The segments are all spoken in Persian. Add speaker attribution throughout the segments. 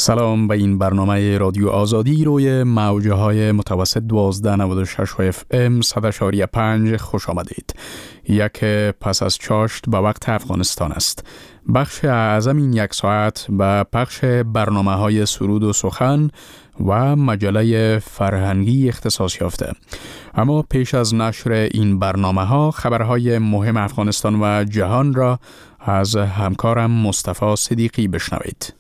Speaker 1: سلام به این برنامه رادیو آزادی روی موجه های متوسط 1296 FM 100.5 خوش آمدید. یک پس از چاشت به وقت افغانستان است. بخش اعظم این یک ساعت به پخش برنامه های سرود و سخن و مجله فرهنگی اختصاص یافته. اما پیش از نشر این برنامه ها خبرهای مهم افغانستان و جهان را از همکارم مصطفی صدیقی بشنوید.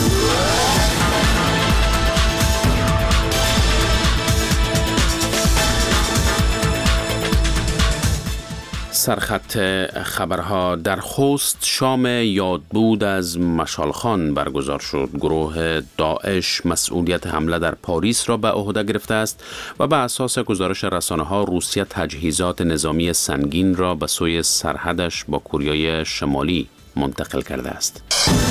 Speaker 2: سرخط خبرها. در خوست شام یادبود از مشالخان برگزار شد. گروه داعش مسئولیت حمله در پاریس را به عهده گرفته است و به اساس گزارش رسانه‌ها روسیه تجهیزات نظامی سنگین را به سوی سرحدش با کره شمالی منتقل کرده است.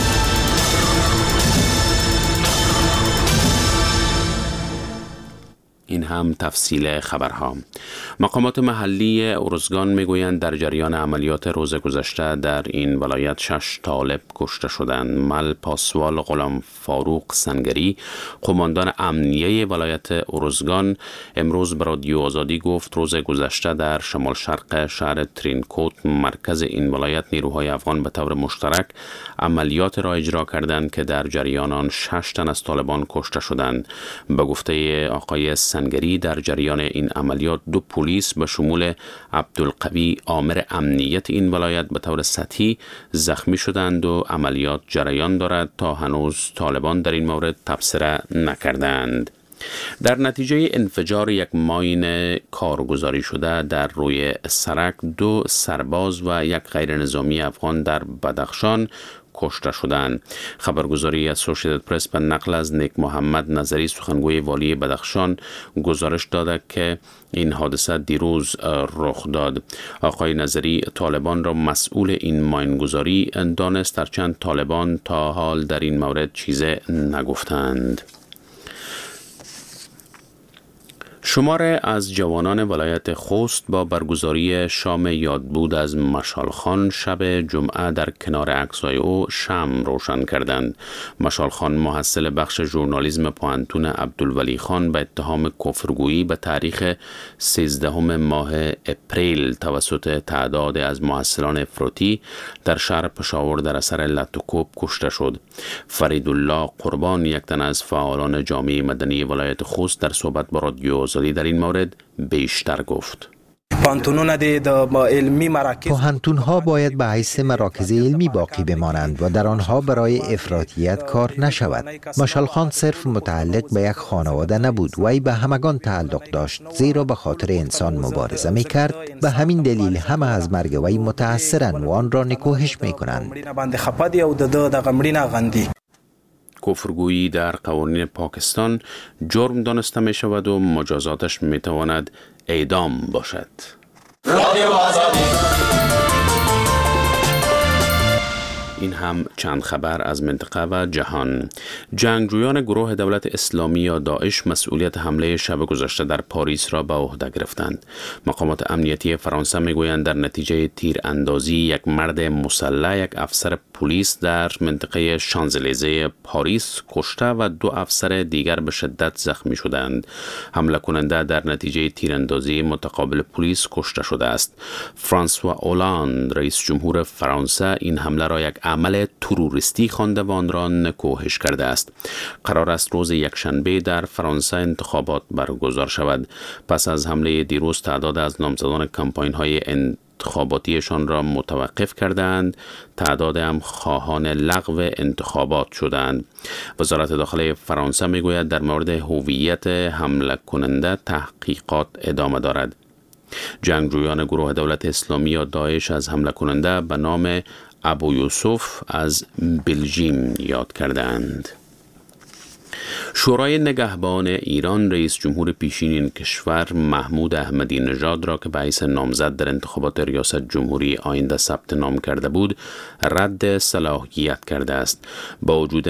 Speaker 2: این هم تفصیل خبرها. مقامات محلی ارزگان میگویند در جریان عملیات روز گذشته در این ولایت 6 طالب کشته شدند. مل پاسوال غلام فاروق سنگری، قماندان امنیه ولایت ارزگان، امروز به رادیو آزادی گفت روز گذشته در شمال شرق شهر ترینکوت مرکز این ولایت نیروهای افغان به طور مشترک عملیات را اجرا کردند که در جریان آن 6 تن از طالبان کشته شدند. به گفته آقای سنگری در جریان این عملیات 2 پلیس به شمول عبدالقوی آمر امنیت این ولایت به طور سطحی زخمی شدند و عملیات جریان دارد تا هنوز طالبان در این مورد تبصره نکردند. در نتیجه انفجار یک ماین کارگزاری شده در روی سرک 2 سرباز و یک غیر نظامی افغان در بدخشان کشته شدند. خبرگزاری اسوسییتد پرس به نقل از نیک محمد نظری سخنگوی والی بدخشان گزارش داده که این حادثه دیروز رخ داد. آقای نظری طالبان را مسئول این ماینگذاری دانست، هرچند طالبان تا حال در این مورد چیزی نگفتند. شماره از جوانان ولایت خوست با برگزاری شام یادبود از مشالخان شب جمعه در کنار عکس‌های او شمع روشن کردند. مشالخان محصل بخش ژورنالیسم پوهنتون عبدالولی خان به اتهام کفرگویی به تاریخ 13 ماه اپریل توسط تعداد از محصلان افراطی در شهر پشاور در اثر لطوکوب کشته شد. فریدالله قربان، یک تن از فعالان جامعه مدنی ولایت خوست، در صحبت با رادیو در این مورد بیشتر گفت.
Speaker 3: پوهنتون‌ها باید به حیث مراکز علمی باقی بمانند و در آنها برای افراطیت کار نشود. مشالخان صرف متعلق به یک خانواده نبود، وی به همگان تعلق داشت، زیرا به خاطر انسان مبارزه می‌کرد. به همین دلیل همه از مرگ وی متأثرند و آن را نکوهش می‌کنند.
Speaker 2: کفرگویی در قوانین پاکستان جرم دانسته می شود و مجازاتش می تواند اعدام باشد. این هم چند خبر از منطقه و جهان. جنگجویان گروه دولت اسلامی یا داعش مسئولیت حمله شب گذشته در پاریس را به عهده گرفتند. مقامات امنیتی فرانسه میگویند در نتیجه تیراندازی یک مرد مسلح یک افسر پلیس در منطقه شانزلیزه پاریس کشته و 2 افسر دیگر به شدت زخمی شدند. حمله کننده در نتیجه تیراندازی متقابل پلیس کشته شده است. فرانسوا اولاند رئیس جمهور فرانسه این حمله را یک عمل تروریستی خوانده و آن را نکوهش کرده است. قرار است روز یکشنبه در فرانسه انتخابات برگزار شود. پس از حمله دیروز تعداد از نامزدان کمپاین‌های انتخاباتیشان را متوقف کردند، تعداد هم خواهان لغو انتخابات شدند. وزارت داخله فرانسه میگوید در مورد هویت حمله کننده تحقیقات ادامه دارد. جنگجویان گروه دولت اسلامی یا داعش از حمله کننده به نام ابو یوسف از بلژیم یاد کردند. شورای نگهبان ایران رئیس جمهور پیشین این کشور محمود احمدی نژاد را که به حیث نامزد در انتخابات ریاست جمهوری آینده ثبت نام کرده بود رد صلاحیت کرده است. با وجود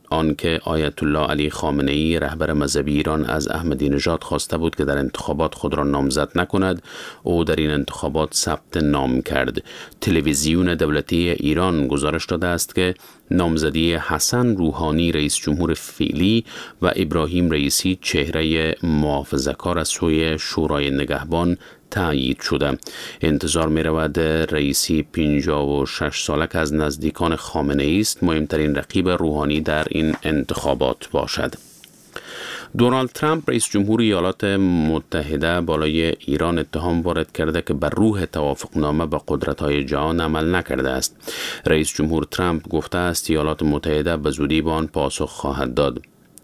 Speaker 2: آنکه آیت الله علی خامنه‌ای رهبر مذهبی ایران از احمدی نژاد خواسته بود که در انتخابات خود را نامزد نکند، او در این انتخابات ثبت نام کرد. تلویزیون دولتی ایران گزارش داده است که نامزدی حسن روحانی رئیس جمهور فعلی و ابراهیم رئیسی چهره محافظه‌کار از سوی شورای نگهبان تایید شده. انتظار می رود رئیسی 56 ساله که از نزدیکان خامنه‌ای است مهمترین رقیب روحانی در این انتخابات باشد. دونالد ترامپ رئیس جمهور ایالات متحده بالای ایران اتهام وارد کرده که بر روح توافقنامه با قدرت‌های جهان عمل نکرده است. رئیس جمهور ترامپ گفته است ایالات متحده به زودی به آن پاسخ خواهد داد.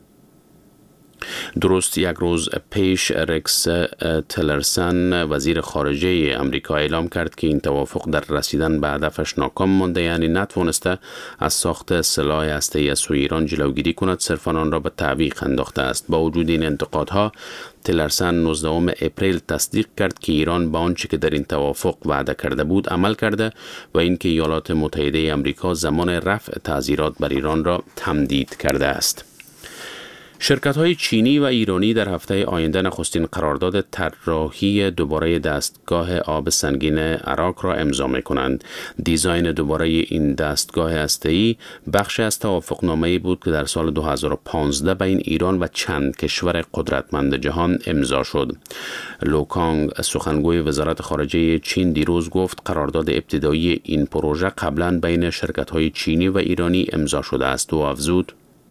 Speaker 2: درست یک روز پیش رکس تلرسن وزیر خارجه امریکا اعلام کرد که این توافق در رسیدن به هدفش ناکام مانده، یعنی نتوانسته از ساخت سلاح هسته‌ای از سوی ایران جلوگیری کند، صرفاً آن را به تعویق انداخته است. با وجود این انتقادها تلرسن 19 اپریل تصدیق کرد که ایران با آنچه که در این توافق وعده کرده بود عمل کرده و اینکه ایالات متحده امریکا زمان رفع تعزیرات بر ایران را تمدید کرده است. شرکت‌های چینی و ایرانی در هفته آینده نخستین قرارداد طراحی دوباره دستگاه آب سنگین عراق را امضا می‌کنند. دیزاین دوباره این دستگاه هسته‌ای بخشی از توافقنامه‌ای بود که در سال 2015 بین ایران و چند کشور قدرتمند جهان امضا شد. لو کانگ سخنگوی وزارت خارجه چین دیروز گفت قرارداد ابتدایی این پروژه قبلاً بین شرکت‌های چینی و ایرانی امضا شده است و افزود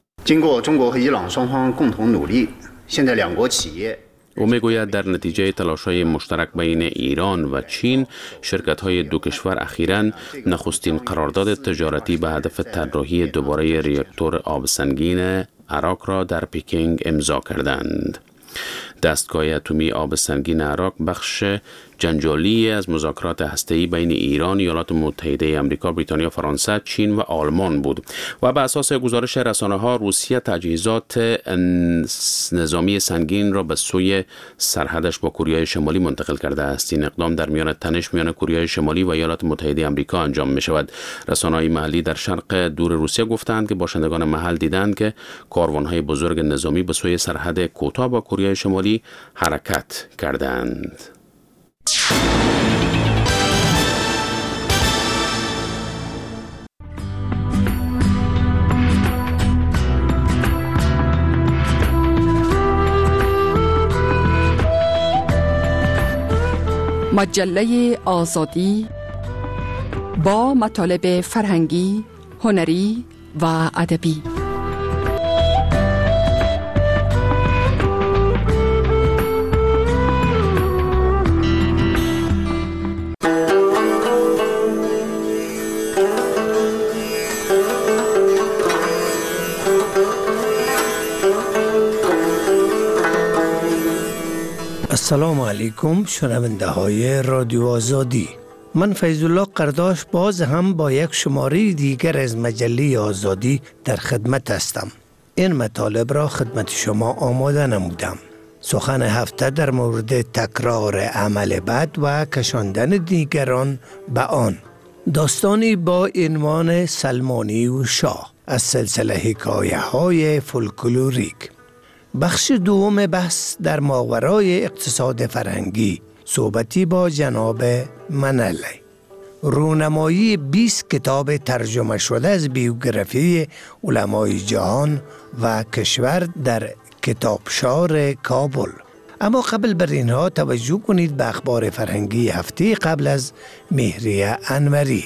Speaker 2: او میگوید در نتیجه تلاش‌های مشترک بین ایران و چین، شرکت‌های دو کشور اخیراً نخستین قرارداد تجارتی به هدف طراحی دوباره ریاکتور آب سنگین عراق را در پکینگ امضا کردند. دستگاه اتمی آب سنگین عراق بخش جنجالی از مذاکرات هسته‌ای بین ایران، ایالات متحده آمریکا، بریتانیا، فرانسه، چین و آلمان بود و بر اساس گزارش رسانه‌ها روسیه تجهیزات نظامی سنگین را به سوی سرحدش با کره شمالی منتقل کرده است. این اقدام در میان تنش میان کره شمالی و ایالات متحده آمریکا انجام می شود. رسانه‌های محلی در شرق دور روسیه گفتند که باشندگان محل دیدند که کاروان‌های بزرگ نظامی به سوی سرحد کوتاه با کره شمالی حرکت کردند.
Speaker 4: مجله آزادی با مطالب فرهنگی، هنری و ادبی.
Speaker 5: السلام علیکم شنونده های رادیو آزادی. من فیض الله قرداش باز هم با یک شماره دیگر از مجله آزادی در خدمت هستم. این مطالب را خدمت شما آماده نمودم. سخن هفته در مورد تکرار عمل بد و کشاندن دیگران به آن. داستانی با عنوان سلمانی و شاه از سلسله حکایه های فولکلوریک. بخش دوم بحث در ماورای اقتصاد فرهنگی، صحبتی با جناب منلی. رونمایی 20 کتاب ترجمه شده از بیوگرافی علمای جهان و کشور در کتابشار کابل. اما قبل بر اینها توجه کنید به اخبار فرهنگی هفته قبل از مهریه انوری.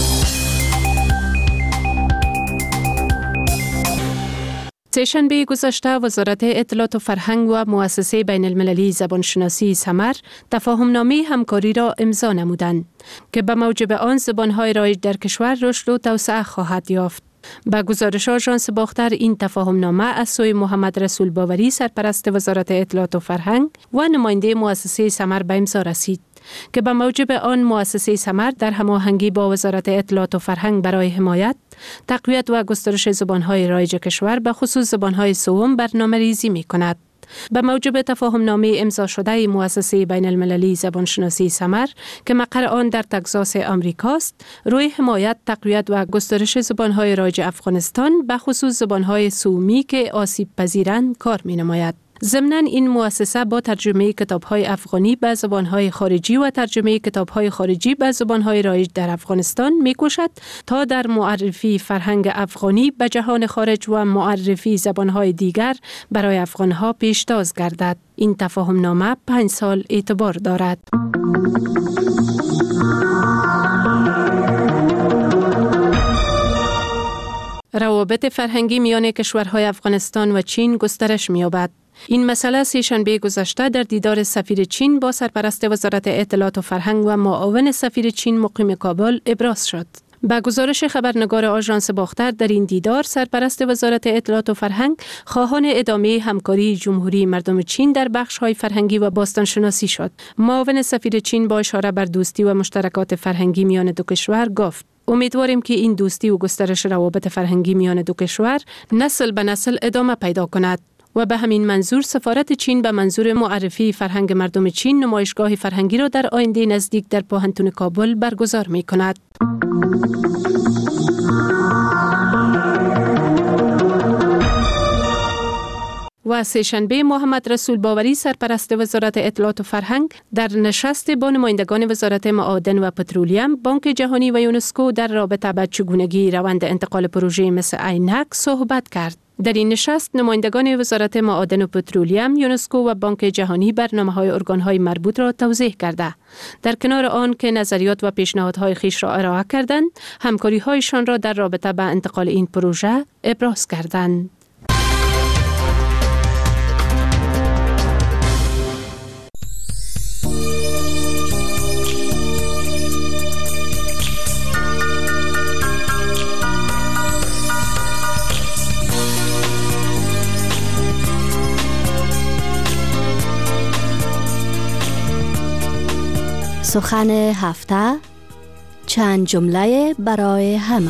Speaker 6: سه‌شنبه گذشته وزارت اطلاعات و فرهنگ و مؤسسه بین المللی زبانشناسی سمر تفاهمنامه همکاری را امضا نمودند که به موجب آن زبان‌های رایج در کشور رشد و توسعه خواهد یافت. با گزارش آژانس باختر این تفاهمنامه از سوی محمد رسول باوری سرپرست وزارت اطلاعات و فرهنگ و نماینده مؤسسه سمر به امضا رسید که به موجب آن مؤسسه سمر در هماهنگی با وزارت اطلاعات و فرهنگ برای حمایت، تقویت و گسترش زبان‌های رایج کشور به خصوص زبان‌های سوم برنامه‌ریزی می‌کند. به موجب تفاهم نامه امضا شده مؤسسه بین المللی زبانشناسی سمر که مقر آن در تگزاس آمریکاست، روی حمایت، تقویت و گسترش زبانهای رایج افغانستان به خصوص زبانهای سومی که آسیب پذیرند کار می‌نماید. ضمناً این مؤسسه با ترجمه کتاب‌های افغانی به زبان‌های خارجی و ترجمه کتاب‌های خارجی به زبان‌های رایج در افغانستان می‌کوشد تا در معرفی فرهنگ افغانی به جهان خارج و معرفی زبان‌های دیگر برای افغان‌ها پیشتاز گردد. این تفاهم نامه 5 سال اعتبار دارد. روابط فرهنگی میان کشورهای افغانستان و چین گسترش می‌یابد. این مسئله سه‌شنبه گذشته در دیدار سفیر چین با سرپرست وزارت اطلاعات و فرهنگ و معاون سفیر چین مقیم کابل ابراز شد. با گزارش خبرنگار آژانس باختر، در این دیدار سرپرست وزارت اطلاعات و فرهنگ خواهان ادامه همکاری جمهوری مردم چین در بخش‌های فرهنگی و باستانشناسی شد. معاون سفیر چین با اشاره بر دوستی و مشترکات فرهنگی میان دو کشور گفت: امیدواریم که این دوستی و گسترش روابط فرهنگی میان دو کشور نسل به نسل ادامه پیدا کند و به همین منظور سفارت چین به منظور معرفی فرهنگ مردم چین نمایشگاه فرهنگی را در آینده نزدیک در پوهنتون کابل برگزار می کند. و سه‌شنبه محمد رسول باوری سرپرست وزارت اطلاعات و فرهنگ در نشست با نمایندگان وزارت معادن و پترولیم، بانک جهانی و یونسکو در رابطه با چگونگی روند انتقال پروژه مثل عینک صحبت کرد. در این نشست نمایندگان وزارت معادن و پترولیم، یونسکو و بانک جهانی برنامه‌های ارگان‌های مربوط را توضیح کرده. در کنار آن که نظریات و پیشنهادهای خویش را ارائه کردند، همکاری‌هایشان را در رابطه با انتقال این پروژه ابراز کردند.
Speaker 7: سخن هفته، چند جمله برای همه.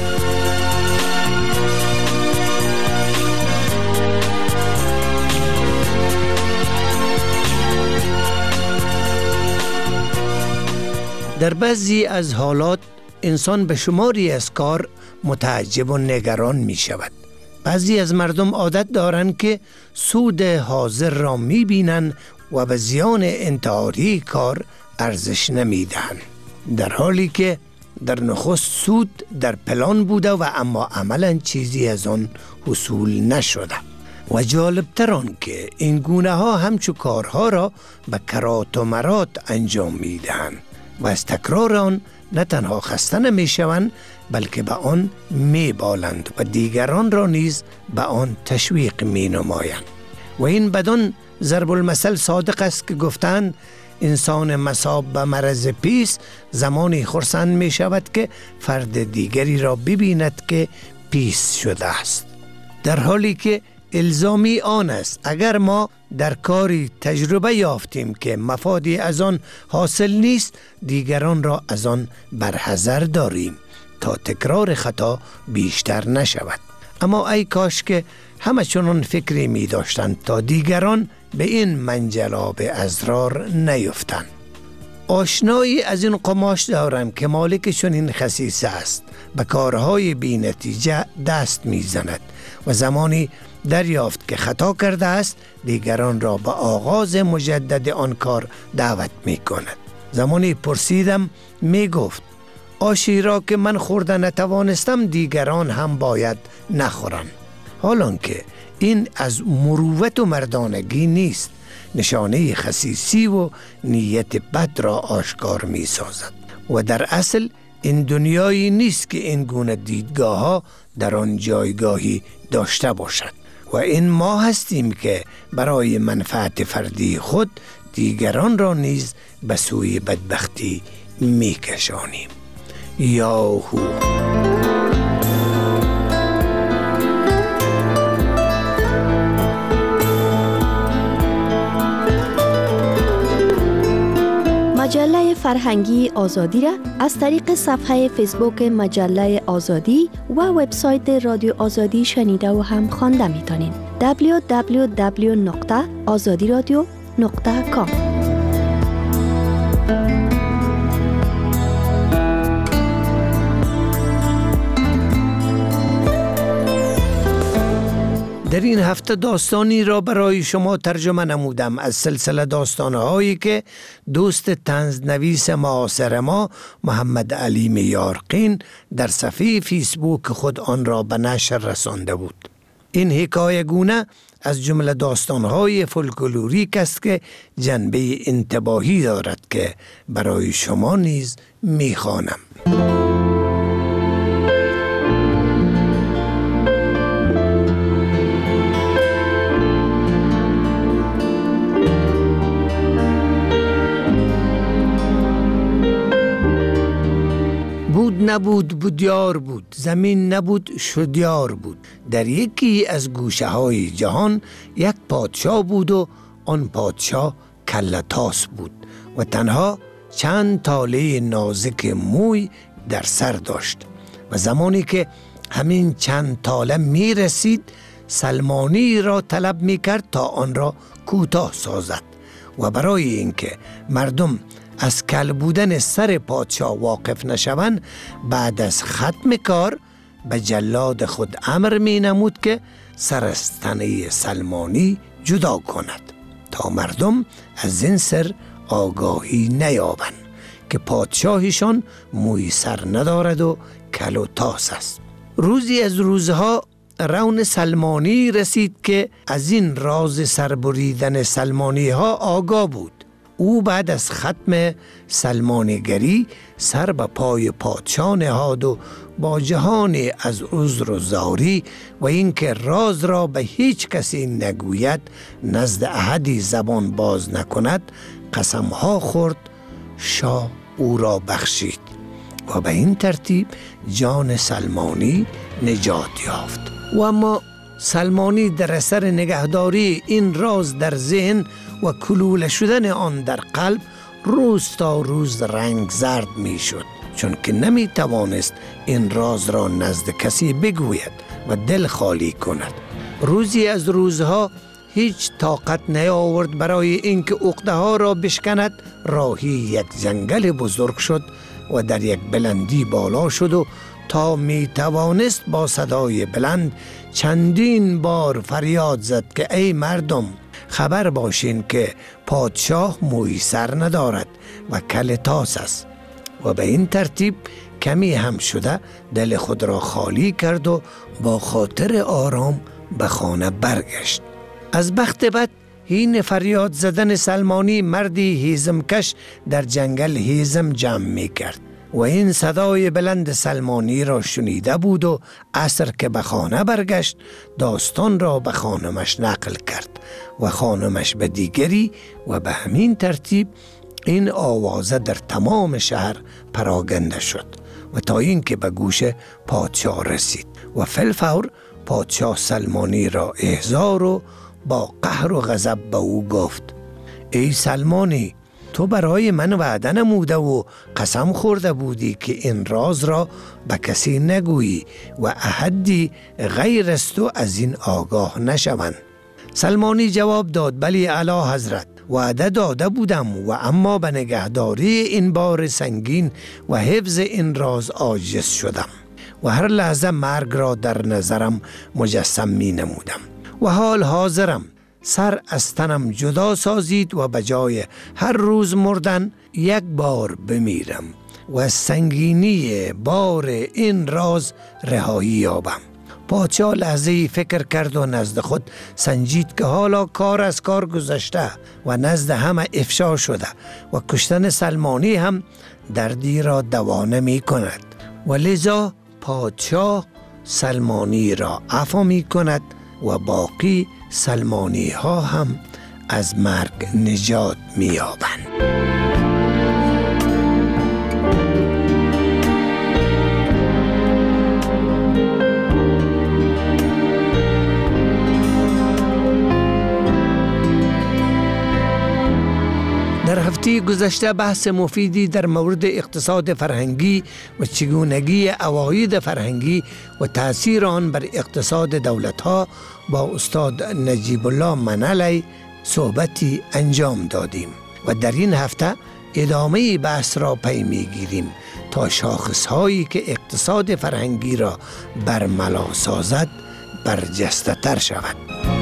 Speaker 5: در بعضی از حالات انسان به شماری از کار متعجب و نگران می شود. بعضی از مردم عادت دارند که سود حاضر را می بینند و به زیان انتحاری کار ارزش نمیدهند، در حالی که در نخست سود در پلان بوده و اما عملاً چیزی از آن حصول نشده. و جالبتر آن که این گونه ها همچو کارها را به کرات و مرات انجام میدهند و از تکرار آن نه تنها خسته نمی شوند بلکه به آن می بالند و دیگران را نیز به آن تشویق می نمایند. و این بدان ضرب المثل صادق است که گفتند انسان مصاب به مرض پیس زمانی خرسند می شود که فرد دیگری را ببیند که پیس شده است، در حالی که الزامی آن است اگر ما در کاری تجربه یافتیم که مفادی از آن حاصل نیست، دیگران را از آن برحذر داریم تا تکرار خطا بیشتر نشود. اما ای کاش که همه چنان فکری می داشتند تا دیگران به این منجلاب ازرار نیفتند. آشنایی از این قماش دارم که مالکشون این خسیسه است، به کارهای بی نتیجه دست می زند و زمانی دریافت که خطا کرده است دیگران را به آغاز مجدد آن کار دعوت می کند. زمانی پرسیدم، می گفت آشی را که من خورده نتوانستم دیگران هم باید نخورند. حالان که این از مروت و مردانگی نیست، نشانه خسیسی و نیت بد را آشکار می سازد و در اصل این دنیایی نیست که این گونه دیدگاه ها در آن جایگاهی داشته باشد و این ما هستیم که برای منفعت فردی خود دیگران را نیز به سوی بدبختی می کشانیم. یاهو.
Speaker 7: مجله فرهنگی آزادی را از طریق صفحه فیسبوک مجله آزادی و وبسایت رادیو آزادی شنیده و هم خوانده می‌تونید. www.azadiradio.com.
Speaker 5: در این هفته داستانی را برای شما ترجمه نمودم از سلسله داستانهایی که دوست طنزنویس معاصر ما محمد علی میارقین در صفحه فیسبوک خود آن را به نشر رسانده بود. این حکایه گونه از جمله داستانهای فولکلوریک است که جنبه انتباهی دارد که برای شما نیز میخوانم. نبود بودیار بود، زمین نبود شدیار بود. در یکی از گوشه های جهان یک پادشاه بود و آن پادشاه کله‌طاس بود و تنها چند تاله نازک موی در سر داشت و زمانی که همین چند تاله می رسید سلمانی را طلب می کرد تا آن را کوتاه سازد و برای اینکه مردم از کل بودن سر پادشاه واقف نشوند بعد از ختم کار به جلاد خود امر می نمود که سر از تنه سلمانی جدا کند تا مردم از این سر آگاهی نیابند که پادشاهشان موی سر ندارد و کل و تاس است. روزی از روزها رون سلمانی رسید که از این راز سربریدن سلمانی ها آگاه بود. او بعد از ختم سلمانیگری سر به پای پادشاه نهاد و با جهانی از عذر و زاری و اینکه راز را به هیچ کسی نگوید نزد احدی زبان باز نکند قسمها خورد. شاه او را بخشید و به این ترتیب جان سلمانی نجات یافت. و اما سلمانی در اثر نگهداری این راز در ذهن و کلوله شدن آن در قلب روز تا روز رنگ زرد می شد، چون که نمی توانست این راز را نزد کسی بگوید و دل خالی کند. روزی از روزها هیچ طاقت نیاورد برای اینکه عقده ها را بشکند. راهی یک جنگل بزرگ شد و در یک بلندی بالا شد و تا می توانست با صدای بلند چندین بار فریاد زد که ای مردم، خبر باشین که پادشاه موی سر ندارد و کل تاس است. و به این ترتیب کمی هم شده دل خود را خالی کرد و با خاطر آرام به خانه برگشت. از بخت بد این فریاد زدن سلمانی مردی هیزمکش در جنگل هیزم جمع می کرد و این صدای بلند سلمانی را شنیده بود و عصر که به خانه برگشت داستان را به خانمش نقل کرد و خانمش به دیگری و به همین ترتیب این آوازه در تمام شهر پراگنده شد و تا اینکه به گوش پادشاه رسید و فی‌الفور پادشاه سلمانی را احضار و با قهر و غضب به او گفت ای سلمانی، تو برای من وعده نموده و قسم خورده بودی که این راز را به کسی نگویی و احدی غیر از تو از این آگاه نشوند. سلمانی جواب داد بلی اعلی حضرت، وعده داده بودم و اما به نگهداری این بار سنگین و حفظ این راز عاجز شدم و هر لحظه مرگ را در نظرم مجسم می نمودم و حال حاضرم سر از تنم جدا سازید و به جای هر روز مردن یک بار بمیرم و از سنگینی بار این راز رهایی یابم. پادشاه لحظه‌ای فکر کرد و نزد خود سنجید که حالا کار از کار گذشته و نزد همه افشا شده و کشتن سلمانی هم دردی را دوا نمی کند و لذا پادشاه سلمانی را عفو می کند و باقی سلمانی ها هم از مرگ نجات می یابند. در هفته گذشته بحث مفیدی در مورد اقتصاد فرهنگی و چگونگی عواید فرهنگی و تأثیر آن بر اقتصاد دولت‌ها با استاد نجیب الله منالی صحبتی انجام دادیم و در این هفته ادامه بحث را پی می‌گیریم تا شاخص‌هایی که اقتصاد فرهنگی را برملا سازد برجسته‌تر شود.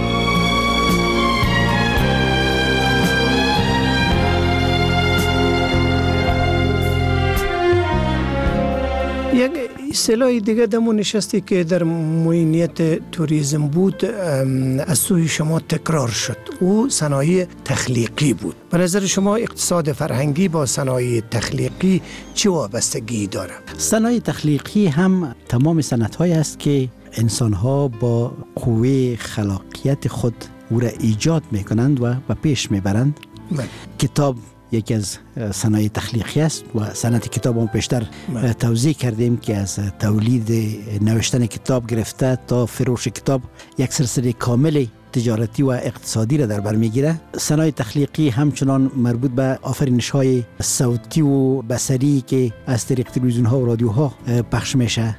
Speaker 5: یک اصطلاح دیگه دمو نشستی که در معینیت توریسم بود از سوی شما تکرار شد، او صنایع تخلیقی بود. به نظر شما اقتصاد فرهنگی با صنایع تخلیقی چه وابستگی داره؟
Speaker 8: صنایع تخلیقی هم تمام صنعت‌هایی است که انسان‌ها با قوه خلاقیت خود او را ایجاد می‌کنند و پیش می‌برند. کتاب یکی از صنایع تخلیقی است و صنعت کتاب هم پیشتر توضیح کردیم که از تولید نوشتن کتاب گرفته تا فروش کتاب یک سلسله کامل تجارتی و اقتصادی را در بر میگیره. صنایع تخلیقی همچنان مربوط به آفرینش‌های صوتی و بصری که از طریق تلویزیون‌ها و رادیوها پخش میشه.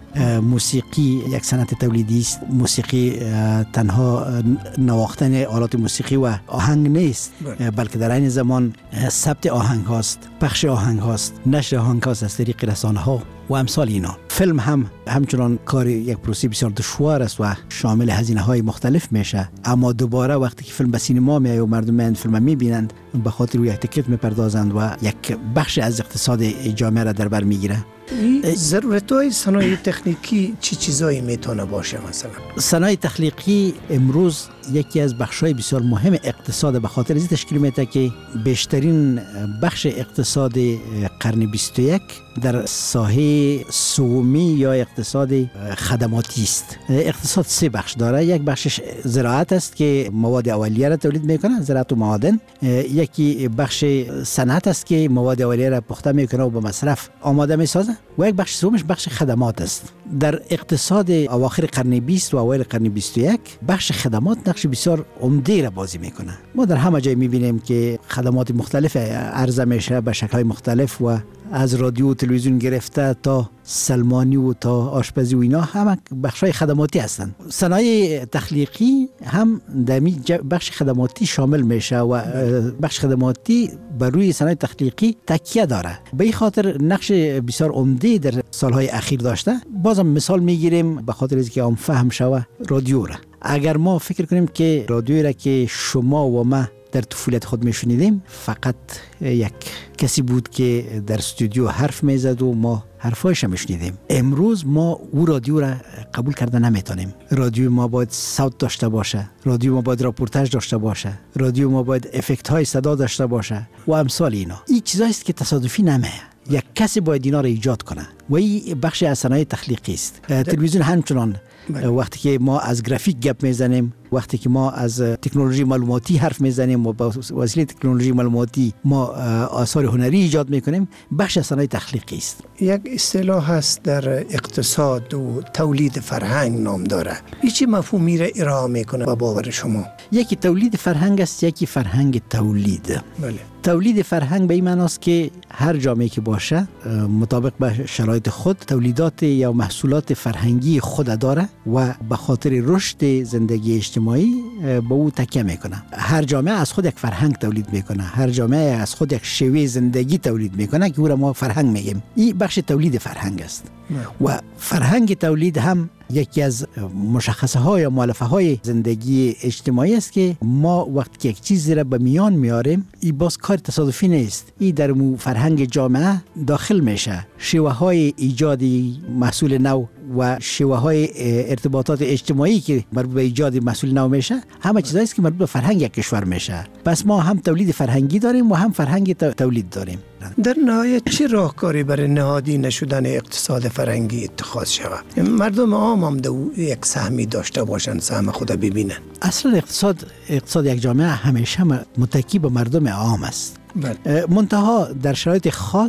Speaker 8: موسیقی یک صنعت تولیدی است. موسیقی تنها نواختن آلات موسیقی و آهنگ نیست، بلکه در این زمان ثبت آهنگ هاست، پخش آهنگ هاست، نشر آهنگ هاست از طریق رسانه‌ها و امثال اینا. فیلم هم همچنان کار یک پروسه بسیار دشوار است و شامل هزینه‌های مختلف میشه، اما دوباره وقتی که فیلم به سینما میاد و مردم این فیلم میبینند به خاطر یک تیکت میپردازند و یک بخش از اقتصاد جامعه را در بر میگیره.
Speaker 5: ضرورت‌های صنایع تخنیکی چی چیزایی میتونه باشه؟ مثلا
Speaker 8: صنایع تخلیقی امروز یکی از بخش‌های بسیار مهم اقتصاد به خاطر از تشکیل میده که بیشترین بخش اقتصاد قرن 21 در ساحه سومی یا اقتصاد خدماتی است. اقتصاد سه بخش داره. یک بخشش زراعت است که مواد اولیه را تولید میکنه، زراعت و معادن. یکی بخش صنعت است که مواد اولیه را پخته میکنه و به مصرف آماده میسازه و یک بخش سومش بخش خدمات است. در اقتصاد اواخر قرن 20 و اوایل قرن 21 بخش خدمات نقش بسیار عمده را بازی میکنه. ما در همه جای میبینیم که خدمات مختلف عرضه میشه به شکل‌های مختلف و از رادیو و تلویزیون گرفته تا سلمانی و تا آشپزی و اینا همه بخش‌های خدماتی هستند. صنایع تخلیقی هم در بخش خدماتی شامل میشه و بخش خدماتی بر روی صنایع تخلیقی تکیه داره. به این خاطر نقش بسیار عمده در سالهای اخیر داشته. بازم مثال میگیریم به خاطر اینکه عام فهم شوه رادیو را. اگر ما فکر کنیم که رادیو را که شما و ما در طفولیت خود میشنیدیم فقط یک کسی بود که در استودیو حرف میزد و ما حرفایش میشنیدیم، امروز ما او رادیو را قبول کرده نمیتونیم. رادیو ما باید صوت داشته باشه، رادیو ما باید راپورتاژ داشته باشه، رادیو ما باید افکت های صدا داشته باشه و امثال اینا. این چیزایی است که تصادفی نمیه، یک کسی باید اینا را ایجاد کنه و این بخش از صنایع تخلیقی است. تلویزیون همچنان وقتی که ما از گرافیک گپ میزنیم، وقتی که ما از تکنولوژی معلوماتی حرف میزنیم و با وسیله تکنولوژی معلوماتی ما آثار هنری ایجاد میکنیم، بخش از صنایع تخلیقی است.
Speaker 5: یک اصطلاح هست در اقتصاد و تولید فرهنگ نام داره. این چه مفهومی را ارائه میکنه به باور شما؟
Speaker 8: یکی تولید فرهنگ است، یکی فرهنگ تولید.
Speaker 5: بله.
Speaker 8: تولید فرهنگ به این معنی است که هر جامعه که باشه مطابق به شرایط خود تولیدات یا محصولات فرهنگی خود داره و به خاطر رشد زندگی اجتماعی به او تکیه میکنه. هر جامعه از خود یک فرهنگ تولید میکنه، هر جامعه از خود یک شیوه زندگی تولید میکنه که او را ما فرهنگ میگیم. این بخش تولید فرهنگ است. و فرهنگ تولید هم یکی از مشخصه های یا مؤلفه های زندگی اجتماعی است که ما وقتی که یک چیزی را به میان میاریم، این باز کار تصادفی نیست، این در فرهنگ جامعه داخل میشه. شیوه های ایجادی محصول نو و شیوه های ارتباطات اجتماعی که مربوط به ایجاد محصول نو میشه، همه چیزایی است که مربوط به فرهنگ یک کشور میشه. پس ما هم تولید فرهنگی داریم و هم فرهنگ تولید داریم.
Speaker 5: در نهایت چه راهکاری برای نهادی نشدن اقتصاد فرهنگی اتخاذ شود؟ مردم عام هم یک سهمی داشته باشند، سهم خود ببینن.
Speaker 8: اصلا اقتصاد یک جامعه همیشه متکی به مردم عام است. منتها در شرایط خاص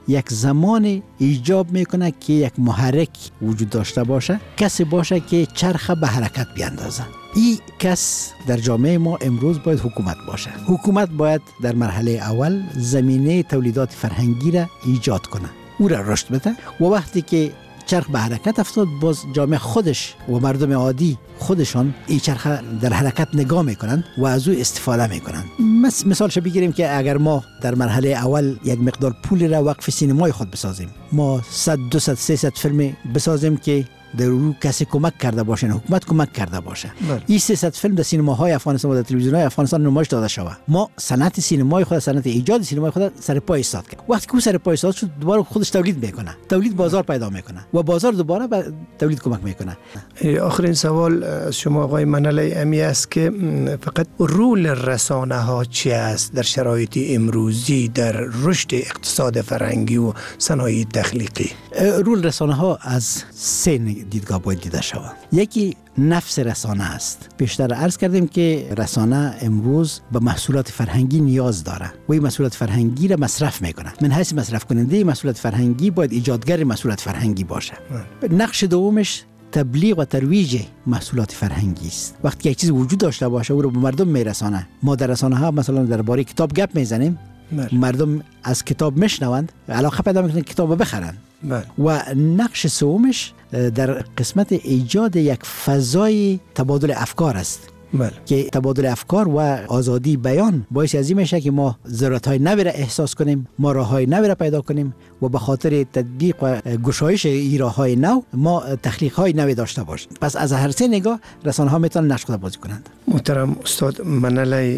Speaker 8: یک زمان ایجاب میکنه که یک محرک وجود داشته باشه، کسی باشه که چرخ به حرکت بیاندازه. این کس در جامعه ما امروز باید حکومت باشه. حکومت باید در مرحله اول زمینه تولیدات فرهنگی را ایجاد کنه، او را رشد بده و وقتی که چرخ به حرکت افتاد باز جامعه خودش و مردم عادی خودشان این چرخ در حرکت نگاه میکنند و از او استفاده میکنند. مثالش بگیریم که اگر ما در مرحله اول یک مقدار پول را وقف سینمای خود بسازیم، ما 100 200 300 فیلم بسازیم که در او کسی کمک کرده باشه، حکومت کمک کرده باشه، این 300 فیلم در سینماهای افغانستان و در تلویزیون‌های افغانستان نمایش داده شود، ما صنعت سینمای خود، صنعت ایجاد سینمای خود سر پای ایستاد کرد. وقتی که او سر پای ایستاد شد دوباره خودش تولید میکنه، تولید بازار پیدا میکنه و بازار دوباره به تولید کمک میکنه.
Speaker 5: آخرین سوال از شما آقای منالی امی است که فقط رول رسانه ها چی است در شرایط امروزی در رشد اقتصاد فرهنگی و صنایع تخلیقی؟
Speaker 8: رول رسانه ها از سه دیدگاه باید دیده شود. یکی نفس رسانه است. بیشتر عرض کردیم که رسانه امروز به محصولات فرهنگی نیاز داره و این محصولات فرهنگی را مصرف میکنه. من حیث مصرف کننده محصولات فرهنگی باید ایجادگر محصولات فرهنگی باشه. نقش دومش تبلیغ و ترویج محصولات فرهنگی است. وقتی که یک چیز وجود داشته باشه او رو به مردم میرسانه. ما در رسانه ها مثلا درباره کتاب گپ میزنیم، مردم از کتاب میشنوند، علاقه پیدا میکنن کتاب رو بخرن. و نقش سومش در قسمت ایجاد یک فضای تبادل افکار است. که تبادل افکار و آزادی بیان باعث از این میشه که ما ضرورت‌های نوی را احساس کنیم، ما راه‌های نوی را پیدا کنیم و به خاطر تطبیق و گشایش این راه‌های نو ما تخلیق‌های نوی داشته باشیم. پس از هر سه نگاه رسانه‌ها میتونن نقش خود بازی کنند.
Speaker 5: محترم استاد منالی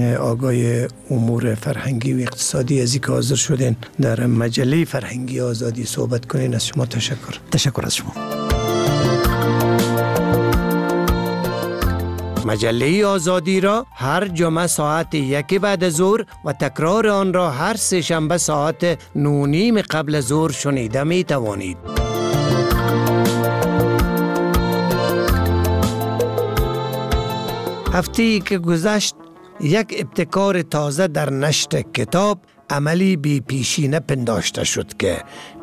Speaker 5: آقای امور فرهنگی و اقتصادی از اینکه حاضر شدین در مجله فرهنگی آزادی صحبت کنین، از شما تشکر از شما. مجله آزادی را هر جمعه ساعت 1 بعد از ظهر و تکرار آن را هر سه شنبه ساعت 9:30 قبل از ظهر شنیده می توانید. هفته‌ای که گذشت یک ابتکار تازه در نشر کتاب عملی بی پیشینه پنداشته شد که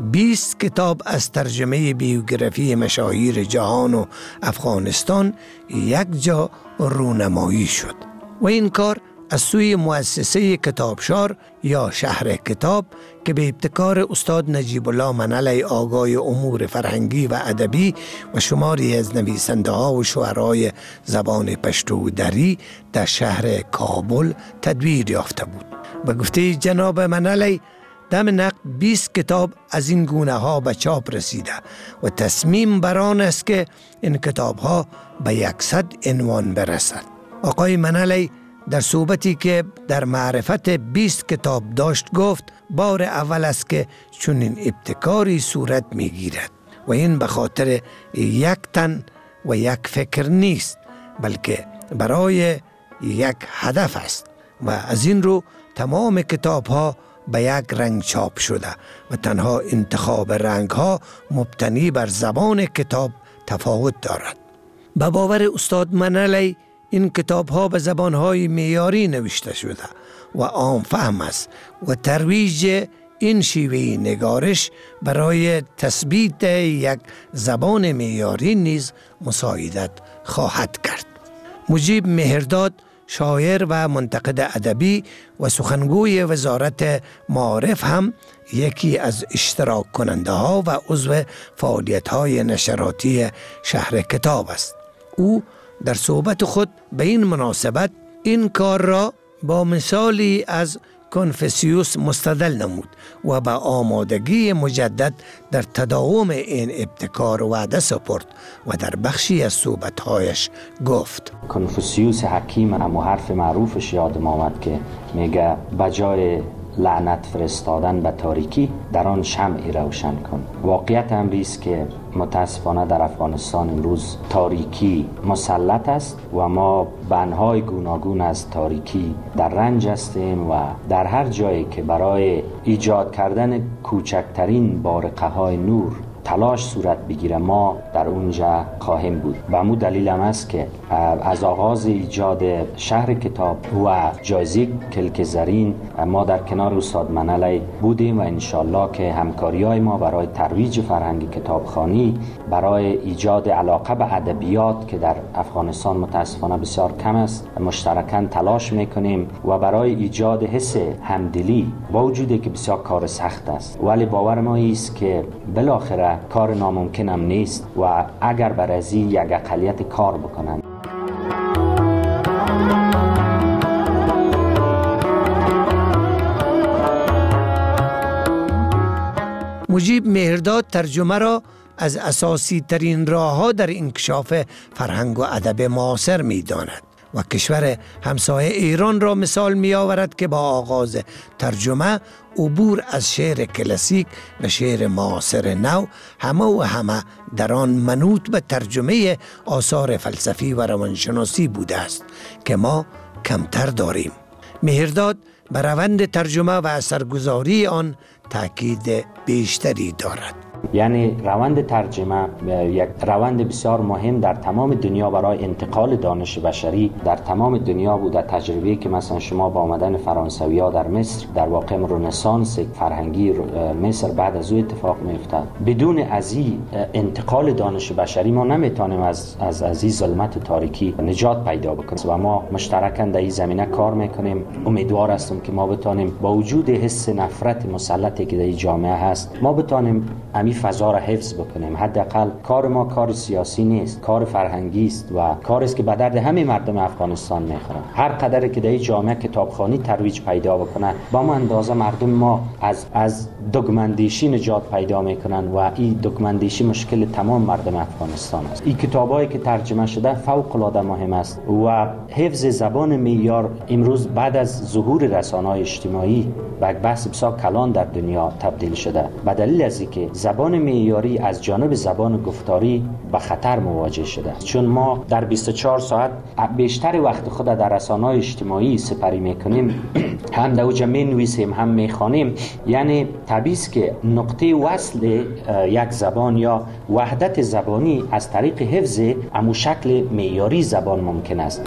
Speaker 5: 20 کتاب از ترجمه بیوگرافی مشاهیر جهان و افغانستان یک جا رونمایی شد و این کار از سوی مؤسسه کتابشار یا شهر کتاب که به ابتکار استاد نجیب الله منالی آقای امور فرهنگی و ادبی و شماری از نویسنده ها و شعرای زبان پشتو دری در شهر کابل تدویر یافته بود. به گفته جناب منالی دم نقد 20 کتاب از این گونه ها به چاپ رسیده و تصمیم بر آن است که این کتاب ها به 100 عنوان برسد. آقای منالی در صحبتی که در معرفت 20 کتاب داشت گفت بار اول است که چنین ابتکاری صورت می گیرد و این به خاطر یک تن و یک فکر نیست بلکه برای یک هدف است و از این رو تمام کتاب ها به یک رنگ چاپ شده و تنها انتخاب رنگ ها مبتنی بر زبان کتاب تفاوت دارد. به باور استاد منالی این کتاب ها به زبان های معیاری نوشته شده و عام فهم است و ترویج این شیوه نگارش برای تثبیت یک زبان معیاری نیز مساعدت خواهد کرد. مجیب مهرداد شاعر و منتقد ادبی و سخنگوی وزارت معارف هم یکی از اشتراک کننده ها و عضو فعالیت های نشراتی شهر کتاب است. او در صحبت خود به این مناسبت این کار را با مثالی از کنفوسیوس مستدل نمود و به آمادگی مجدد در تداوم این ابتکار وعده سپرد و در بخشی از صحبت‌هایش گفت
Speaker 9: کنفوسیوس حکیم اما حرف معروفش یادم آمد که میگه بجای لعنت فرستادن به تاریکی در آن شمعی روشن کن. واقعیت امری است که متاسفانه در افغانستان امروز تاریکی مسلط است و ما بنهای گوناگون از تاریکی در رنج هستیم و در هر جایی که برای ایجاد کردن کوچکترین بارقه های نور تلاش صورت بگیره ما در اونجا خواهیم بود. و همون دلیل هم است که از آغاز ایجاد شهر کتاب و جایزه کلک زرین ما در کنار استاد منالی بودیم و انشالله که همکاری‌های ما برای ترویج فرهنگ کتابخوانی، برای ایجاد علاقه به ادبیات که در افغانستان متاسفانه بسیار کم است، مشترکاً تلاش میکنیم و برای ایجاد حس همدلی، با وجودی که بسیار کار سخت است ولی باور ما است که بالاخره کار ناممکن هم نیست و اگر برازی یک اقلیت کار بکنند.
Speaker 5: مجیب مهرداد ترجمه را از اساسی ترین راه ها در انکشاف فرهنگ و ادب معاصر می داند و کشور همسایه ایران را مثال می آورد که با آغاز ترجمه عبور از شعر کلاسیک و شعر معاصر نو همه در آن منوط به ترجمه آثار فلسفی و روانشناسی بوده است که ما کمتر داریم. مهرداد بر روند ترجمه و اثرگذاری آن تاکید بیشتری دارد.
Speaker 9: یعنی روند ترجمه یک روند بسیار مهم در تمام دنیا برای انتقال دانش بشری در تمام دنیا بود. تجربه‌ای که مثلا شما با آمدن فرانسوی‌ها در مصر، در واقع رنسانس فرهنگی مصر بعد از او اتفاق می‌افتاد. بدون از این انتقال دانش بشری ما نمیتونیم از این ظلمت و تاریکی نجات پیدا بکنیم و ما مشترکاً در این زمینه کار می‌کنیم. امیدوار هستم که ما بتونیم با وجود حس نفرت مسلطی که در این جامعه هست ما بتونیم همین فضا را حفظ بکنیم. حداقل کار ما کار سیاسی نیست، کار فرهنگی است و کاری است که به درد همه مردم افغانستان میخوره. هر قدر که در این جامعه کتابخوانی ترویج پیدا بکنه با ما اندازه مردم ما از دگماندیشی نجات پیدا میکنن و این دگماندیشی مشکل تمام مردم افغانستان است. این کتابایی که ترجمه شده فوق العاده مهم است و حفظ زبان معیار امروز بعد از ظهور رسانه‌های اجتماعی به یک بحث بسیار کلان در دنیا تبدیل شده. به دلیل از اینکه زبان معیاری از جانب زبان گفتاری به خطر مواجه شده، چون ما در 24 ساعت بیشتر وقت خود در رسانه‌های اجتماعی سپری میکنیم، هم در اوجا می‌نویسیم هم میخوانیم. یعنی طبیعی است که نقطه وصل یک زبان یا وحدت زبانی از طریق حفظ همون شکل معیاری زبان ممکن است.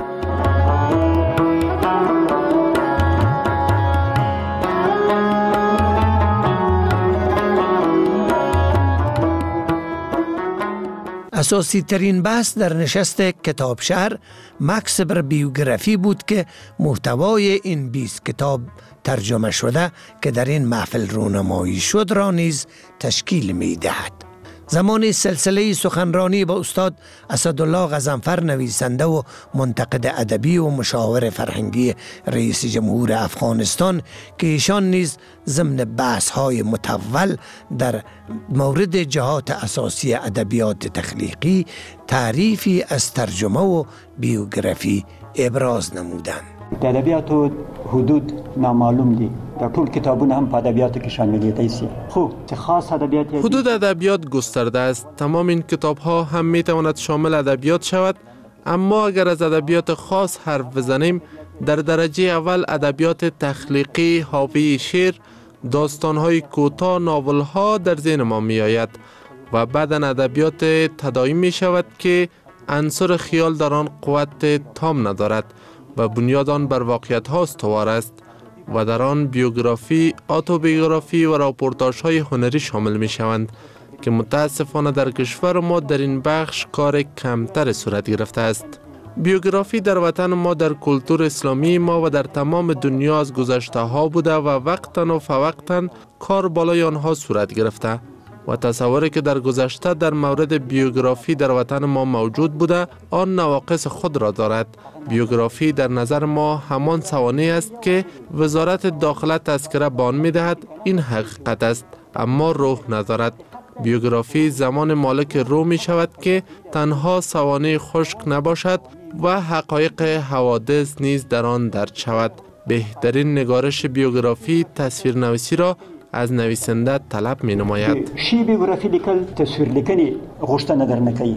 Speaker 5: اساسی ترین بحث در نشست کتاب شهر مکس بر بیوگرافی بود که محتوای این 20 کتاب ترجمه شده که در این محفل رونمایی شد را نیز تشکیل می دهد. زمان سلسله سخنرانی با استاد اسدالله غضنفر، نویسنده و منتقد ادبی و مشاور فرهنگی رئیس جمهور افغانستان که ایشان نیز ضمن بحث‌های مطول در مورد جهات اساسی ادبیات تخلیقی تعریفی از ترجمه و بیوگرافی ابراز نمودند.
Speaker 10: در ادبیات حدود نامعلوم دی، در طول کتابون هم ادبیات که شامل دیسی. خوب چه خاص ادبیات
Speaker 11: حدود ادبیات گسترده است. تمام این کتاب ها هم می تواند شامل ادبیات شود، اما اگر از ادبیات خاص حرف بزنیم، در درجه اول ادبیات تخلیقی حاوی شعر، داستان های کوتاه، ناول ها در ذهن ما می آید و بعداً ادبیات تداعی می شود که عنصر خیال در آن قوت تام ندارد و بنیاد آن بر واقعیت ها استوار است و در آن بیوگرافی، اتوبیوگرافی و راپورتاژ های هنری شامل می شوند که متاسفانه در کشور ما در این بخش کار کمتر صورت گرفته است. بیوگرافی در وطن ما، در کلتور اسلامی ما و در تمام دنیا از گذشته ها بوده و وقتاً و فوقتاً کار بالای آنها صورت گرفته و تصوری که در گذشته در مورد بیوگرافی در وطن ما موجود بوده آن نواقص خود را دارد. بیوگرافی در نظر ما همان سوانح است که وزارت داخله تذکره به آن می‌دهد. این حقیقت است، اما روح ندارد. بیوگرافی زمان مالک رو می شود که تنها سوانح خشک نباشد و حقایق حوادث نیز در آن درج شود. بهترین نگارش بیوگرافی تصویرنویسی را از نویسنده طلب می نماید.
Speaker 10: شی بیوگرافی لیکل تصویر لیکنی غوښتنه در نکوي.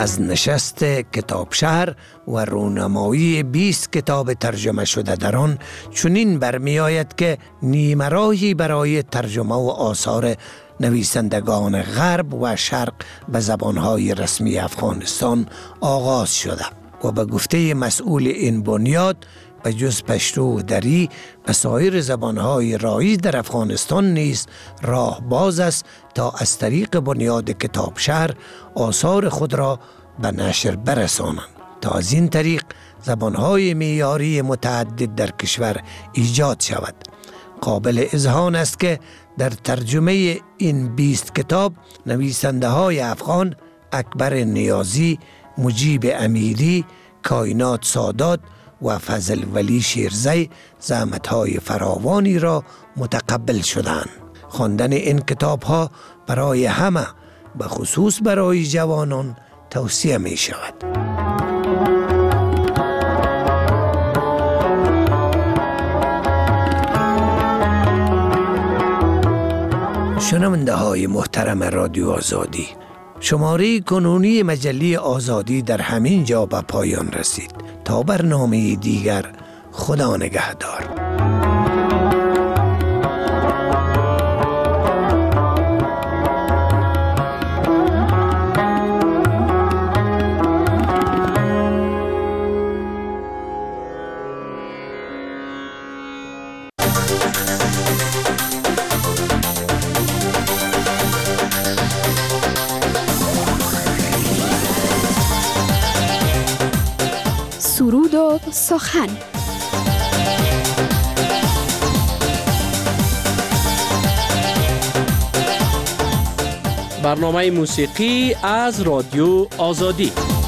Speaker 5: از نشست کتاب شهر و رونمایی 20 کتاب ترجمه شده در آن چنین برمی آید که نیمه راهی برای ترجمه و آثار نویسندگان غرب و شرق به زبانهای رسمی افغانستان آغاز شده و به گفته مسئول این بنیاد به جز پشتو و دری به سایر زبانهای رایج در افغانستان نیز راه باز است تا از طریق بنیاد کتاب شهر آثار خود را به نشر برسانند تا از این طریق زبانهای معیاری متعدد در کشور ایجاد شود. قابل اذعان است که در ترجمه این 20 کتاب نویسنده های افغان اکبر نیازی، مجیب امیری، کائنات سادات و فضل ولی شیرزی زحمت‌های فراوانی را متقبل شدند. خواندن این کتاب‌ها برای همه به خصوص برای جوانان توصیه می شود. شنونده های محترم رادیو آزادی، شماره کنونی مجله آزادی در همین جا به پایان رسید. تا برنامه دیگر، خدا نگهدار.
Speaker 7: سرود و سخن.
Speaker 12: برنامه موسیقی از رادیو آزادی.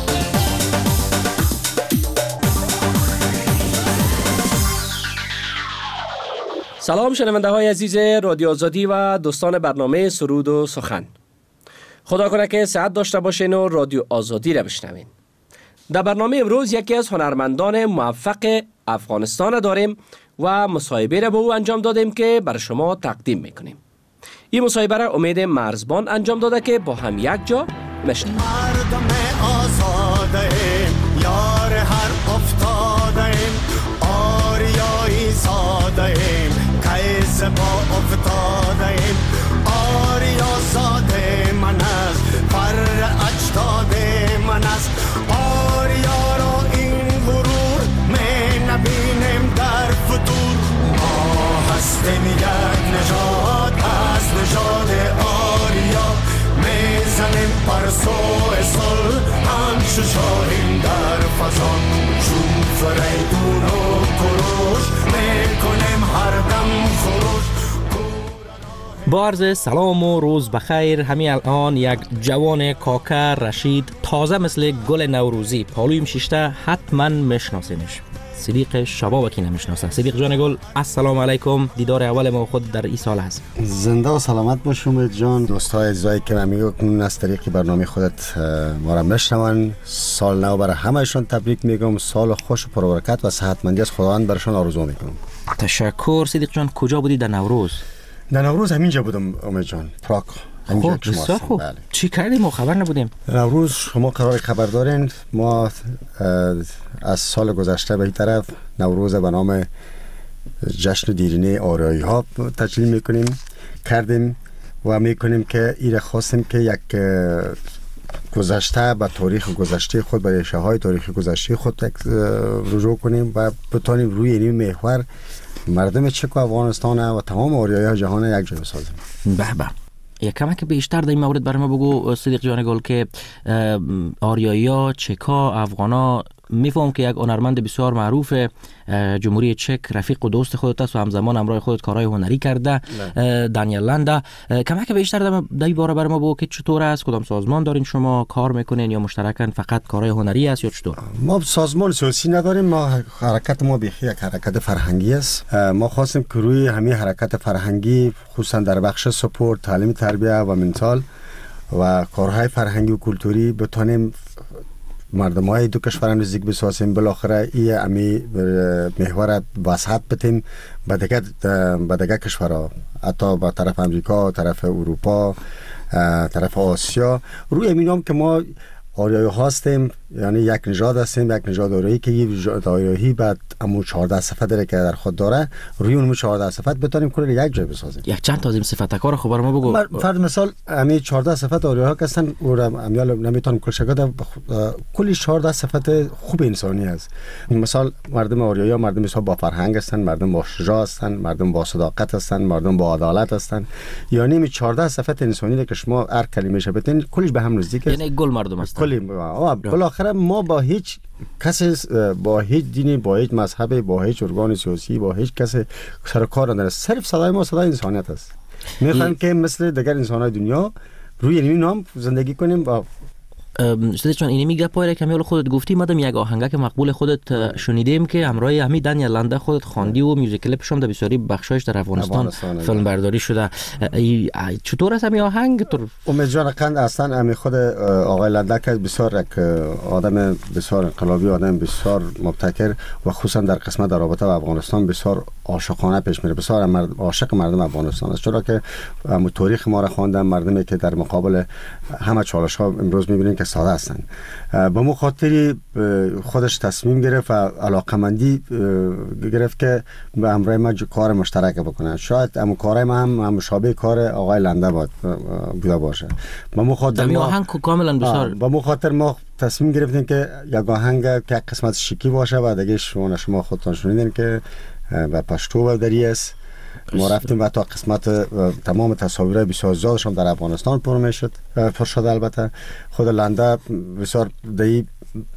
Speaker 12: سلام شنونده های عزیز رادیو آزادی و دوستان برنامه سرود و سخن. خدا کنه که صحت داشته باشین و رادیو آزادی را بشنوین. در برنامه امروز یکی از هنرمندان موفق افغانستان داریم و مصاحبه را با او انجام دادیم که بر شما تقدیم میکنیم. این مصاحبه را امید مرزبان انجام داده که با هم یک جا میشنویم.
Speaker 13: مردم آزاده یار هر افتاده آریایی ساده کیس با افتاده آریا ساده من است فر اجداده من است آریا را این غرور می نبینیم در فتور ما هستیم یک نژاد از نژاد آریا میزنیم پرسو صلح همچو شاهین در فضا چون فریدون و کروش میکنیم هر دم خروش.
Speaker 14: با عرض سلام و روز بخیر. همین الان یک جوان کاکر رشید تازه مثل گل نوروزی پالویم شیشته حتما میشناسینش. صدیق شباب کی نمیشناسه. صدیق جان گل السلام علیکم. دیدار اول ما خود در این سال هست.
Speaker 15: زنده و سلامت باش امید جان. دوستای عزیزایی که من میگم از طریق برنامه خودت ما را میشنون، سال نو برای همهشون تبریک میگم. سال خوش و پربرکت و صحتمندی از خداوند برشون آرزو میکنم.
Speaker 14: تشکر. صدیق جان کجا بودی در نوروز؟
Speaker 15: در نوروز همینجا بودم امید جان، پراگ.
Speaker 14: خب بسیار خوب. بله. چی کردیم؟ ما خبر نبودیم.
Speaker 15: نوروز شما قرار خبر دارین ما از سال گذشته به این طرف نوروز به نام جشن دیرینه آریایی ها تجلیل کردیم و میکنیم که ایره خواستیم که یک گذشته به تاریخ گذشته خود، به ریشه های تاریخ گذشته خود رجوع کنیم و بتانیم روی این محور مردم چک و افغانستان و تمام آریایی ها جهان یک جا بسازیم.
Speaker 14: به به. یک کمک بیشتر در این مورد برای ما بگو صدیق جان گل که آریایی ها، چکا، افغانا، میفهم که یک هنرمند بسیار معروف جمهوری چک رفیق و دوست خودت است و همزمان همراه خودت کارهای هنری کرده، دانیل لندا. کمک بیشتر در این باره برای ما بگو که چطور است، کدام سازمان دارین شما کار میکنین یا مشترکاً فقط کارهای هنری است یا چطور؟
Speaker 15: ما سازمان سیاسی نداریم، ما حرکت ما بیخی یک حرکت فرهنگی است. ما خواستیم که روی همین حرکت فرهنگی خصوصا در بخش سپورت، تعلیم، تربیت و منتال و کارهای فرهنگی و کلتوری بتونیم مردم های دو کشور نزدیک بسازیم. بالاخره این امی محور وسط بتیم به دیگه کشورها، حتی به طرف امریکا، طرف اروپا، طرف آسیا. روی امین هم که ما آریایی هستیم، یعنی یک نژاد هستیم، یک نژاد آریایی که یه نژاد آریایی بعد امو 14 صفت داره که در خود داره، روی اون 14 صفت بتونیم کل یک جای بسازیم.
Speaker 14: یک چند تا از این صفات کار خب برام بگو.
Speaker 15: فرض مثال همین 14 صفت آریایی ها هستن، امیال نمیتونم کل شگاد کلی 14 صفت خوب انسانی است. مثال مردم آریایی ها مردم بسیار با فرهنگ هستن، مردم با شجاع هستن، مردم با صداقت هستن، مردم با عدالت هستن. یعنی می 14 صفت انسانی که شما هر کلمه‌ش بتین کلش به هم نزدیک است.
Speaker 14: یعنی گل مردم هستن.
Speaker 15: بالاخره ما با هیچ کس، با هیچ دینی، با هیچ مذهبی، با هیچ ارگان سیاسی، با هیچ کس سر کار نداره. صرف صدای ما صدای انسانیت است. میخوایم که مثل دیگر انسان‌های دنیا روی این نام زندگی کنیم. و
Speaker 14: استاد جان اینی میگه پایره که خودت گفتی مدام یک آهنگه که مقبول خودت شنیدیم که همراه همین دنیل لنده خودت خواندی و میوزیک کلیپش هم در بسیاری بخشایش در افغانستان فیلم برداری شده. چطور است همین آهنگ؟
Speaker 15: امید جان قند اصلا همین خود آقای لنده که بسیار یک آدم بسیار انقلابی، آدم بسیار مبتکر و خصوصا در قسمت در رابطه با افغانستان بسیار عاشقانه پیش میره، بسیار عاشق مردم افغانستان است. چرا که تاریخ ما را خواندن، مردمی که در مقابل همه چالش ها امروز میبینیم که ساده هستن. به مو خاطری خودش تصمیم گرفت و علاقمندی گرفت که به همراه ما کار مشترک بکنه. شاید همون کار ما هم مشابه کار آقای لنده بوده باشه. به مو خاطر ما
Speaker 14: آهنگ کاملا بسیار
Speaker 15: به مو خاطر ما تصمیم گرفتیم که یک آهنگ که قسمت شکی باشه و دیگه شما خودتون شنیدین که به پشتو و دری است. ما رفتیم و تا قسمت تمام تصاویرهای بسیار زیادش هم در افغانستان پر شد. البته خود لنده بسیار یک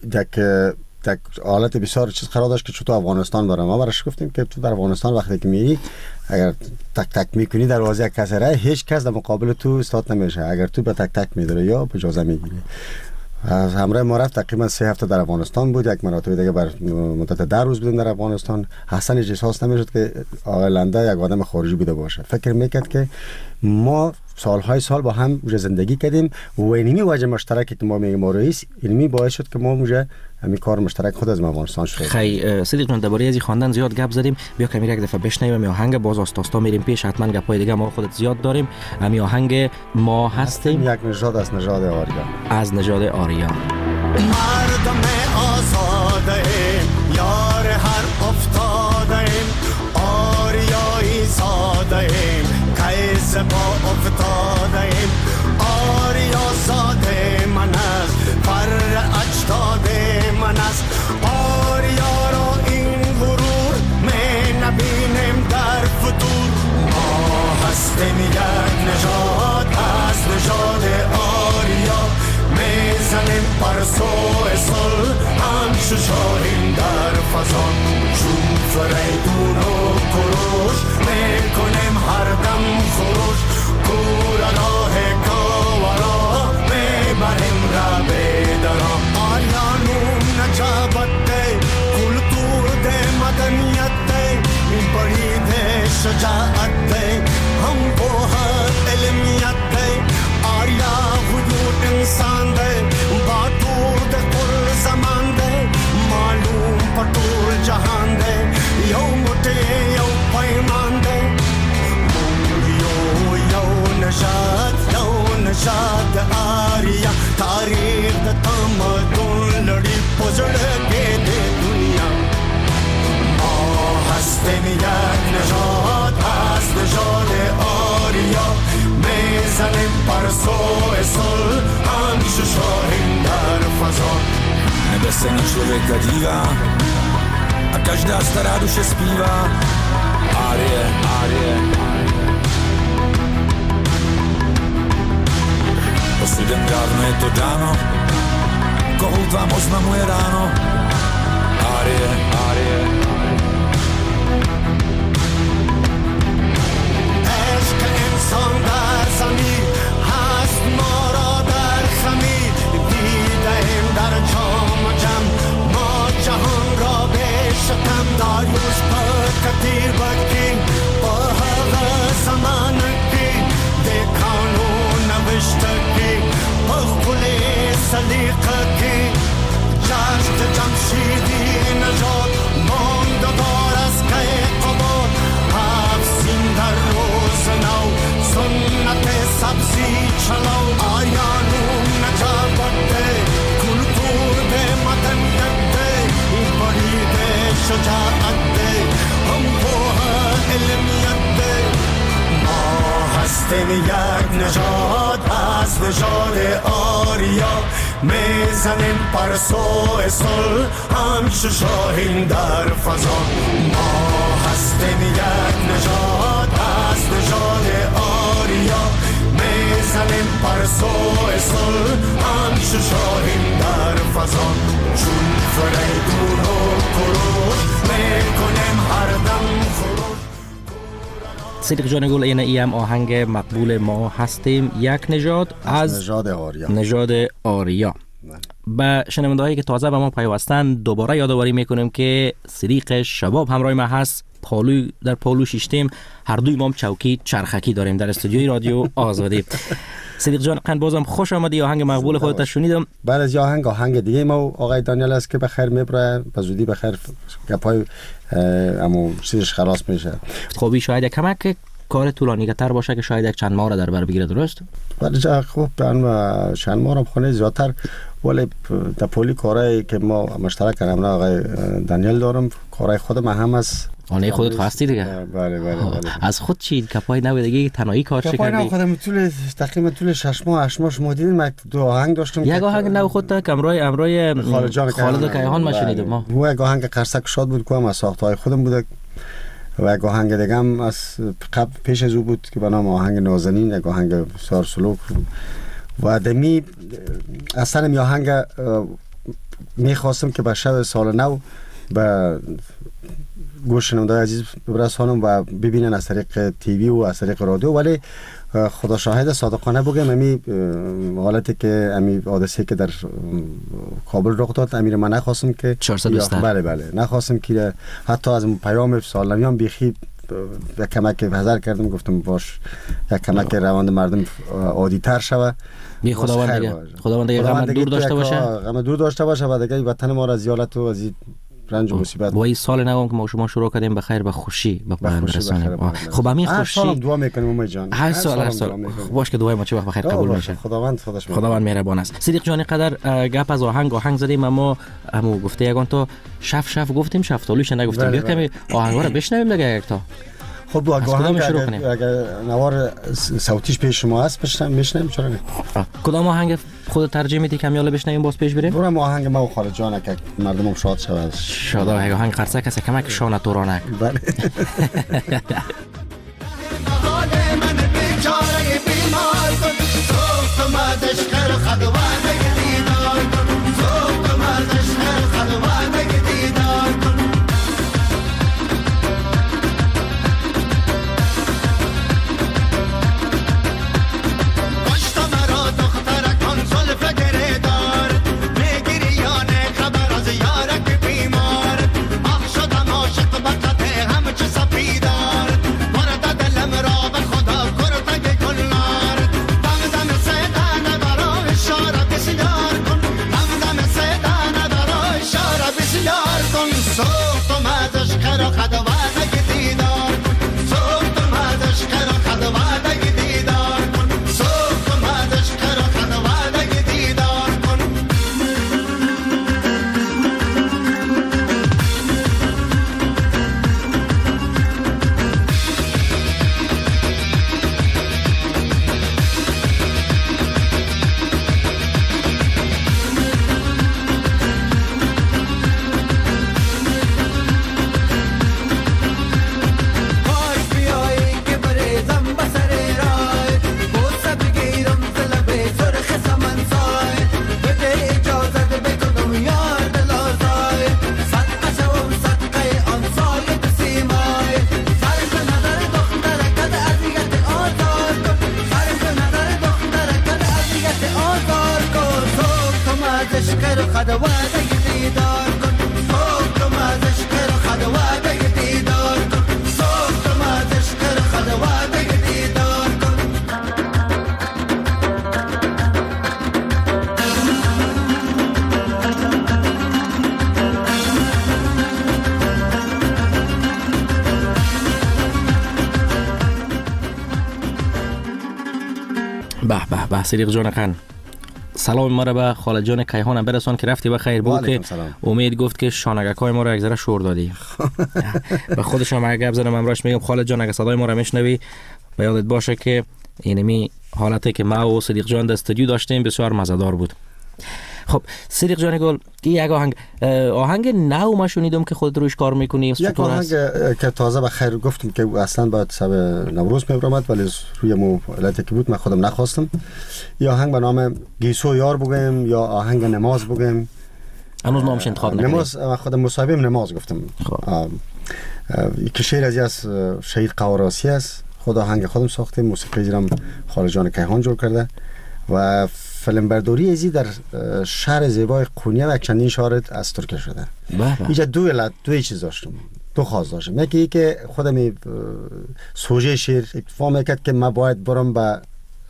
Speaker 15: حالت بسیار چیز قرار داشت که چطور افغانستان داره. ما براش گفتیم که تو در افغانستان وقتی که میری اگر تک تک میکنی دروازه کسی راه، هیچ کس در مقابل تو استاد نمیشه. اگر تو به تک تک میداره یا به اجازه میگیری. همراه ما رفت تقریبا 3 هفته در افغانستان بود. یک مرتبه دیگه بر مدت 10 روز بودیم در افغانستان. حسن احساس نمیشد که آقای لنده یک آدم خارجی بوده باشه. فکر میکرد که ما سالهای سال با هم زندگی کردیم و اینمی وجه مشترکی که ما میگیم رئیس، اینمی باعث شد که ما موجه همین کار مشترک خود از افغانستان شد.
Speaker 14: خیلی صدیق جان درباره از خواندن زیاد گپ زدیم. بیا که یک دفعه بشنویم آهنگ باز آستاستا میریم پیش. حتما گپای دیگه ما خودت زیاد داریم. همین آهنگ ما هستیم
Speaker 15: یک نژاد از نژاد آریا،
Speaker 14: از نژاد آریا.
Speaker 13: مردم آزاده یار هر افتاده آریایی ساده کیس با افتاده آریا زاده من است پر اجداد من است. آریا را این غرور می نبینیم در فتور. ما هستیم یک نژاد از نژاد آریا میزنیم پر سوی صلح همچو شاهین در فضا. چون فریدون و کروش میکنیم هر دم خروش. کور راه کاورا میبریم را بیدرا. آریانون نجابت ده کلتور ده مدنیت ده برید شجاعت ده هم بوهد علمیت ده. آریا حدود انسان ده باتور ده کل زمان ده معلوم پتور جهان ده یو مٹے یو پیمان ده. یو نشاد آریا تاریخ ده تمدن لڑی پزڑکے ده دنیا. ما هستیم یک نژاد از نژاد آریا میزنیم پر سوی صلح همچو شاهین در فضا.
Speaker 16: Nebesení člověka dívá a každá stará duše zpívá árie, árie. Osudem dávno je to dáno, kohout vám oznamuje ráno árie, árie.
Speaker 13: عشق انسان در زمین هست ما را در خمیر. دیدیم در جام جم ما جهان را بشکم. داریوش پکتیر بکی با هوا زمان کی دیکانو نوشت کی بخلی سلیقه کی. جشت جمشیدی نجات ماند دار از که قبار. هفت سین در روز نو سن نژاد از نژاد آریا میزنیم پر صلح همچو شاهین در فضا. ما هستیم یک نژاد از نژاد آریا میزنیم پر صلح همچو شاهین در فضا. چون فریدون و کروش میکنیم هر دم خروش.
Speaker 14: صدیق جان گل این هم آهنگ مقبول ما هستیم یک نژاد از نژاد آریا. به شنونده‌هایی که تازه به ما پیوستند دوباره یادآوری میکنیم که صدیق شباب همراه ما هست. در پالو شیشتیم، هر دوی ما چوکی چرخکی داریم در استودیوی رادیو آزادی. صدیق جان قند بازم خوش آمدی. آهنگ مقبول خودت شنیدم.
Speaker 15: بعد از آهنگ دیگه ما آقای دانیال است که بخیر میبره، به زودی بخیر گپای امو چیزش خلاص میشه.
Speaker 14: خوبی شاید یک کمک کار طولانی تر باشه که شاید یک چند ماه را در بر بگیره، درست؟
Speaker 15: ولی خوب من چند ماه هم خونه زیادتر، ولی در پولی کارهایی که ما مشترک کردیم آقای دانیال دارم، کارهای خودم هم است.
Speaker 14: آنه خودت خواستی دیگه؟
Speaker 15: بله.
Speaker 14: از خود چی کپای نو دیگه تنهایی کار کردی؟
Speaker 15: کپای نو خودم تقریبا طول 6 ماه 8 ماه شما دیدین من دو آهنگ داشتم.
Speaker 14: یک آهنگ نو خودت که امروی خالد کیهان ما شنیدم. ما
Speaker 15: و یک آهنگ قرصک شاد بود که هم از ساختهای خودم بوده و یک آهنگ دیگه هم از قبل پیش از او بود که به نام آهنگ نازنین، یک آهنگ سار سلوک. و دمی اصلا می آهنگ میخواستم که به شب سال نو به گوش شنونده‌های عزیز برسانم و ببینن از طریق تیوی و از طریق رادیو، ولی خدا شاهد صادقانه بگم امی حالتی که امی حادثه که در کابل رخ داد امیر من نخواستم که
Speaker 14: 420
Speaker 15: بله نخواستم که حتی از پیام سالمیان بیخی یک کمک حذر کردم، گفتم باش یک کمک روند مردم عادی تر شوه.
Speaker 14: خداوند دیگه غم دور داشته باشه،
Speaker 15: غم دور داشته باشه و دیگه وطن ما را از یالت و از رنج و مصیبت.
Speaker 14: و این سال نو که ما شما شروع کردیم بخیر به خوشی به پایان برسانیم. خب همین خوشی
Speaker 15: هر سال دعا میکنیم امید جان،
Speaker 14: هر سال باش که دعای ما چه وقت بخیر قبول میشه. خداوند مهربان است. صدیق جان قدر گپ از آهنگ زدیم، اما همو گفته یگان تو شف گفتیم شفتالوش نگفتیم. بیا کمی آهنگا رو بشنویم دیگه یک تا.
Speaker 15: خب اگر نوار صوتیش پیش شما هست میشنویم، چرا نه؟
Speaker 14: کدام آهنگ خود ترجیح میدی کم یالا بشنویم باز پیش بریم؟
Speaker 15: برم آهنگ ما و خالد جان که مردمم شاد شود.
Speaker 14: شاد آهنگ قرصک است کمک شانه تورانک.
Speaker 15: بله.
Speaker 14: به صدیق جان خان سلام ما را به خالد جان کیهان برسان که رفتی بخیر بو که امید گفت که شانگکای ما را یک ذره شور دادی. به خودش هم گپ زدم امراش میگم خالد جان اگه صدای ما را میشنوی به یادت باشه که اینمی حالتی که ما و صدیق جان در استودیو داشتیم بسیار مزه‌دار بود. خب صدیق جان گل، یک آهنگ نو ما شنیدم که خود روش کار میکنی.
Speaker 15: یک آهنگ که تازه به خیر گفتم که اصلا باید سب نوروز میبرامد ولی روی علتی که بود من خودم نخواستم. یا آهنگ به نام گیسو یار بگیم یا آهنگ نماز بگیم.
Speaker 14: هنوز نامش انتخاب نکنید.
Speaker 15: نماز خودم مصاحبه نماز گفتم. یک شعر از شهید قواراسی است. خود آهنگ خودم ساختیم، موسیقی جرم خالجان کیهان جور کرده و فیلم برداری ازی در شهر زیبای قونیه و چندین شهر از ترکیه شده. اینجا دو چیز داشتم، دو خواست داشتم. یکی که خودم سوژه شعر اتفاق میکرد که من باید برم به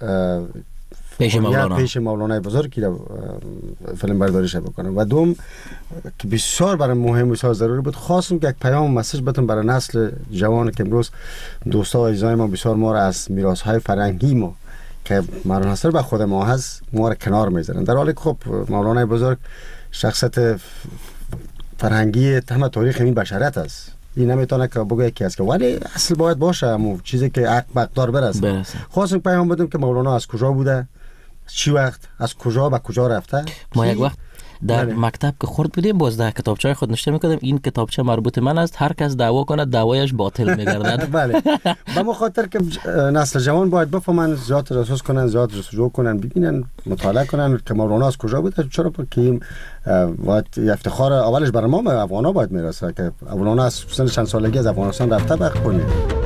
Speaker 15: پیش مولانا بزرگ که فیلم برداریش بکنم و دوم که بسیار برای مهم و بسیار ضروری بود، خواستم که یک پیام و مسیج بدم برای نسل جوان که امروز دوستا و عزیزای ما بسیار ما را از میراث‌های فرهنگی ما که مرناصر به خود ما هست ما را کنار میذارن، در حالی که خب مولانا بزرگ شخصیت فرهنگی تمام تاریخ این بشریت است. این نمیتونه که بگه یکی است که ولی اصل باید باشه، همون چیزی که حق مقدار برسه. خواستم پیام بدم که مولانا از کجا بوده، چی وقت، از کجا به کجا رفته.
Speaker 14: ما یک وقت در مکتب که خورد بودیم باز در کتابچه خود نوشته میکردم این کتابچه مربوط من است، هر کس دعوا کنه دعوایش باطل میگردد.
Speaker 15: بله، به مخاطر که نسل جوان باید بفهمن، زیاد تجسس کنن، زیاد جستجو کنن، ببینن، مطالعه کنن که مولانا از کجا بوده. چرا که این باید افتخار اولش برای ما افغانا باید میرسه که مولانا از سن چند سالگی از افغانستان رفته به خونه.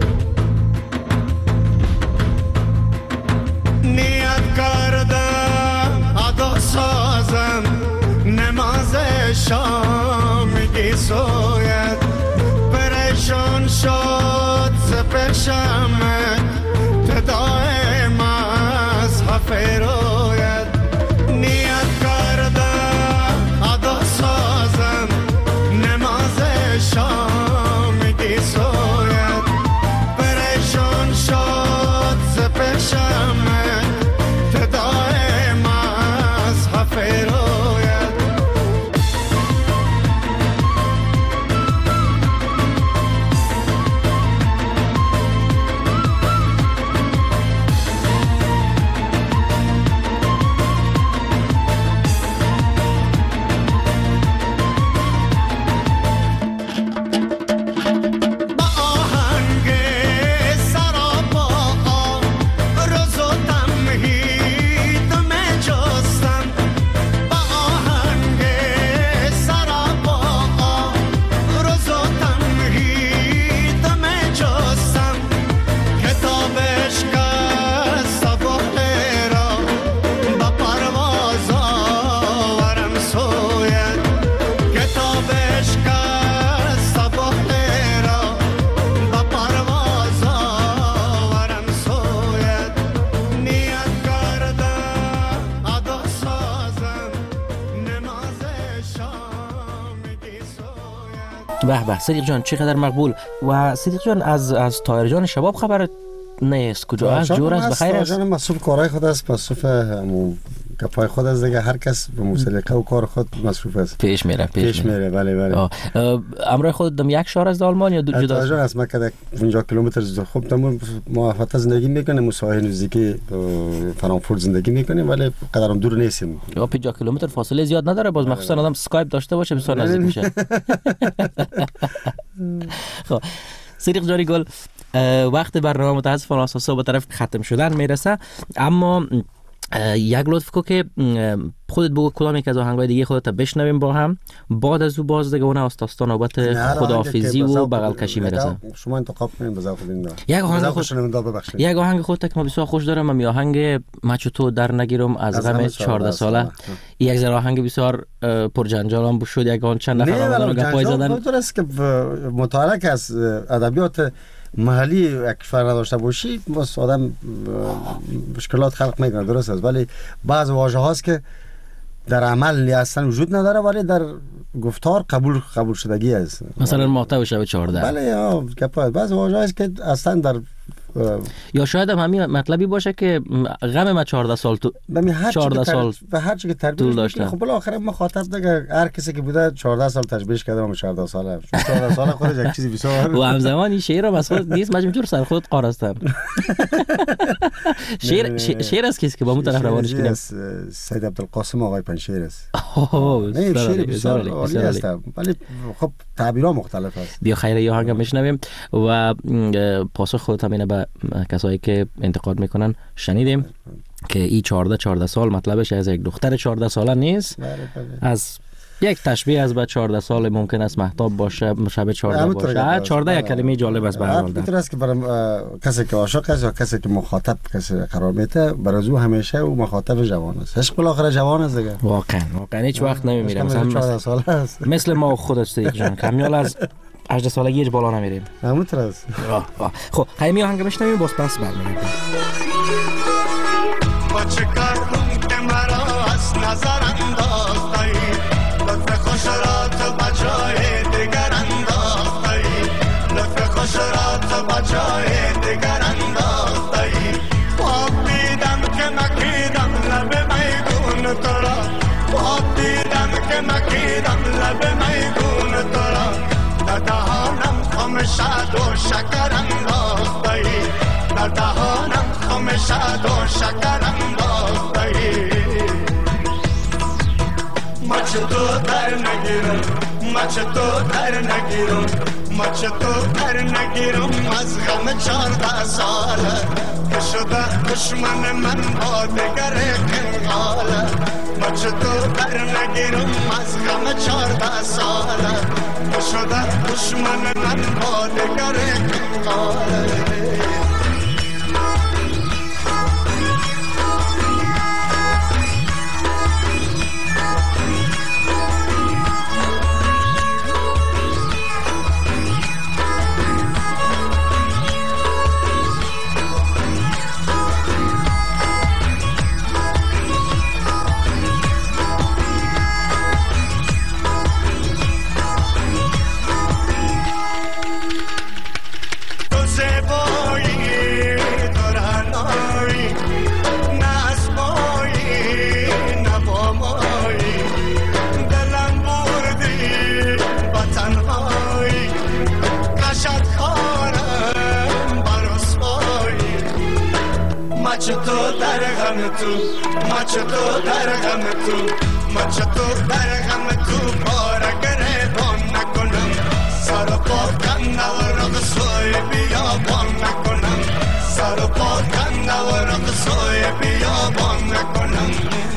Speaker 13: نیت کردم ادا سازم نماز شامگی سوید پریشان شد ز پشمت تدای مذهب روید. نیت کردم ادا سازم نماز شامگی سوید پریشان شد ز پشمت تدای مذهب روید.
Speaker 14: به به صدیق جان چقدر مقبول. و صدیق جان از طاهر جان شباب خبر نیست، کجا است؟ جور است؟ بخیر است؟
Speaker 15: جان مسئول کارهای خود است، مسئول گپای خود است دیگه، هر کس به موسیقی و کار خود مصروف است،
Speaker 14: پیش میره.
Speaker 15: بله.
Speaker 14: امرای خود دم یک شهر از آلمان یا جدا است؟
Speaker 15: از مکه 50 کیلومتر. خب تمام ما فقط زندگی میکنیم، مساحل نزدیکی فرانکفورت زندگی میکنیم ولی قدرم دور نیستیم.
Speaker 14: یا 50 کیلومتر فاصله زیاد نداره، باز مخصوصا آدم اسکایپ داشته باشه بسیار نزدیک میشه. خب صدیق جاری گل، وقت برنامه متاسفانه اساسا به طرف ختم شدن میرسه، اما یک لطف کو که خودت بگو کدام یک از آهنگای دیگه خودت بشنویم با هم، بعد از او باز دیگه اون استاستا نوبت خداحافظی و بغل کشی میرسه.
Speaker 15: شما انتخاب کنین بذار خودین.
Speaker 14: یک آهنگ خودت که ما بسیار خوش دارم، من آهنگ مچو تو در نگیرم از غم 14 ساله. یک ذره آهنگ بسیار پر جنجال هم شد، یک آن چند نفر آمدن گپای زدن.
Speaker 15: درست که مطالعه که از ادبیات محلی یک کشور نداشته باشی بس آدم مشکلات خلق میکنه، درست است، ولی بعض واژه هاست که در عمل اصلا وجود نداره ولی در گفتار قبول شدگی است.
Speaker 14: مثلا ماته و شب 14.
Speaker 15: بله بعض واژه هاست که اصلا در
Speaker 14: یا شاید هم همین مطلبی باشه که غم ما 14 سال 14 سال
Speaker 15: و هر چی که تربیت داشته. خب بالاخره مخاطب دیگه هر کسی که بوده 14 سال تشبیهش کرده و 14 ساله 14 سال خودش یک چیزی بسیار
Speaker 14: و همزمان این شعر رو مسخره نیست، مجبور جور سر خود قاراستم. شعر از کسی که با اون طرف روانش کنیم
Speaker 15: سید عبدالقاسم آقای پنشیر است.
Speaker 14: نه
Speaker 15: شعر بسیار عالی است ولی خب تعبیرها مختلف است.
Speaker 14: بیا خیره یا هنگام میشنویم و پاسخ خودت همینه به کسایی که انتقاد میکنن. شنیدیم که این 14 سال مطلبش از یک دختر 14 ساله نیست، از یک تشبیه از بعد 14 سال ممکن است مهتاب باشه، شب 14 باشه. 14 یک کلمه جالب است به هر حال.
Speaker 15: میتونه است که برای کسی که عاشق است یا کسی که مخاطب کسی قرار میده برای او همیشه او مخاطب جوان است. عشق بالاخره جوان است دیگه. واقعا
Speaker 14: هیچ وقت نمیمیره. مثلا
Speaker 15: 14 ساله است.
Speaker 14: مثل ما خودت صدیق جان کمیال از 18 سالگی هیچ بالا نمیریم.
Speaker 15: همونطور است.
Speaker 14: خب خیمی آهنگ بشنویم باز پس برمیگردیم.
Speaker 13: با چه کار که مرا از نظر انداختی، لطف خوش را تو بجای دیگر انداختی، لطف خوش را تو بجای دیگر انداختی. خواب دیدم که مکیدم لب میگون تو را، خواب دیدم که مکیدم لب میگون تو را، در دهانم خم شد و شکر انداختی، در دهانم خم شد و شکر انداختی. مچ تو در نگیرم، مچ تو در نگیرم، مچ تو در نگیرم از غم 14 ساله که شده دشمن من با دگر کنقاله. مچ تو در نگیرم از غم 14 ساله که شده دشمن من با دگر کنقاله. مچ تو در غم تو، مچ تو در غم تو، مچ تو در غم تو بار گریبان نکنم، سر و پا کنده و رق سوی بیابان نکنم، سر و پا کنده و رق سوی بیابان نکنم.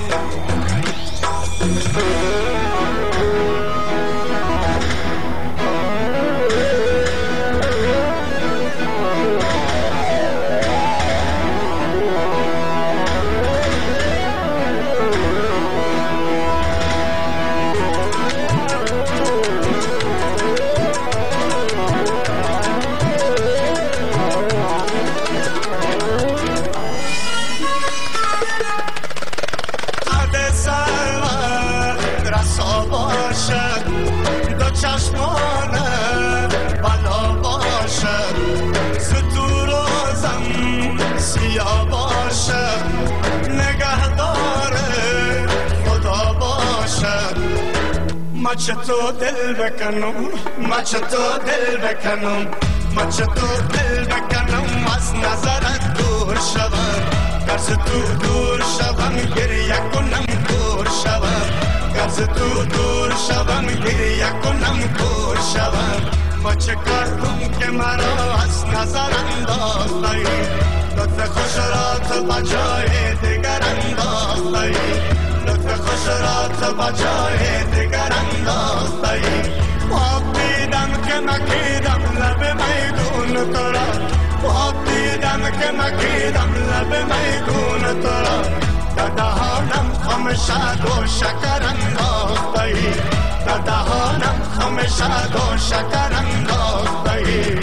Speaker 13: مچ تو دل بکنم، مچ تو دل بکنم، مچ تو دل بکنم از نظرت دور شوم، گرز تو دور شوم گریه کنم دور شوم، گرز تو دور شوم گریه کنم دور شوم. مچ کردم که مرا از نظر انداختی، لطف خوش را تو بجای دیگر انداختی، لطف خوش را تو بجای دیگر انداختی. خواب دیدم که مکیدم لب میگون تو را، خواب دیدم که مکیدم لب میگون تو را، در دهانم خم شد و شکر انداختی، در دهانم خم شد و شکر انداختی.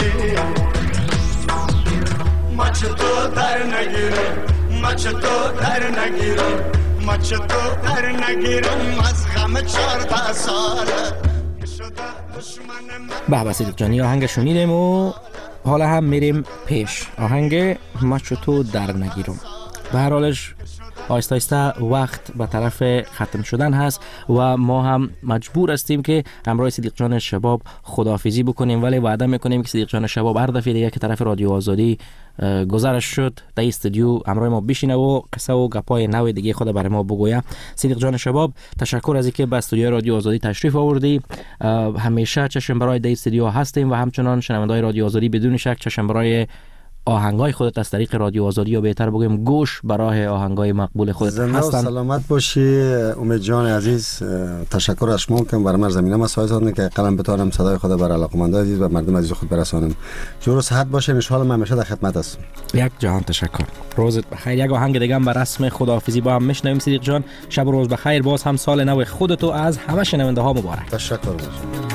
Speaker 13: مچ تو در نگیرم، مچ تو در نگیرم، مچ تو در نگیرم از غم 14 ساله.
Speaker 14: به صدیق جانی آهنگ شنیدیم و حالا هم میریم پیش. آهنگ ما چطور در نگیرم. به هر حالش آیسته آیسته وقت به طرف ختم شدن هست و ما هم مجبور هستیم که همراه صدیق جان شباب خداحافظی بکنیم، ولی وعده میکنیم که صدیق جان شباب هر دفعه دیگه که طرف رادیو آزادی گذرش شد در استودیو همراه ما بشینه و قصه و گپای نو دیگه خود برای ما بگویه. صدیق جان شباب تشکر از اینکه به استودیو رادیو آزادی تشریف آوردی. همیشه چشم برای در استودیو هستیم و همچنان شنونده‌های رادیو آزادی بدون شک چشم برای آهنگای خودت از طریق رادیو آزادی یا بهتر بگیم گوش برای آهنگای مقبول خودت
Speaker 15: هستن. زنده و سلامت باشی امید جان عزیز. تشکر از شما که برای من زمینه مساعد ساختید که قلم بتوانم صدای خود برای علاقه‌مندان عزیز و مردم عزیز خود برسانم. جور و صحت باشه. ان شاء الله من همیشه در خدمت هستم. یک جهان تشکر. روزت بخیر. یک آهنگ دیگه هم به رسم خداحافظی با هم میشنویم. صدیق جان شب و روز بخیر. باز هم سال نو خودت و از همه شنونده ها مبارک. تشکر باشه.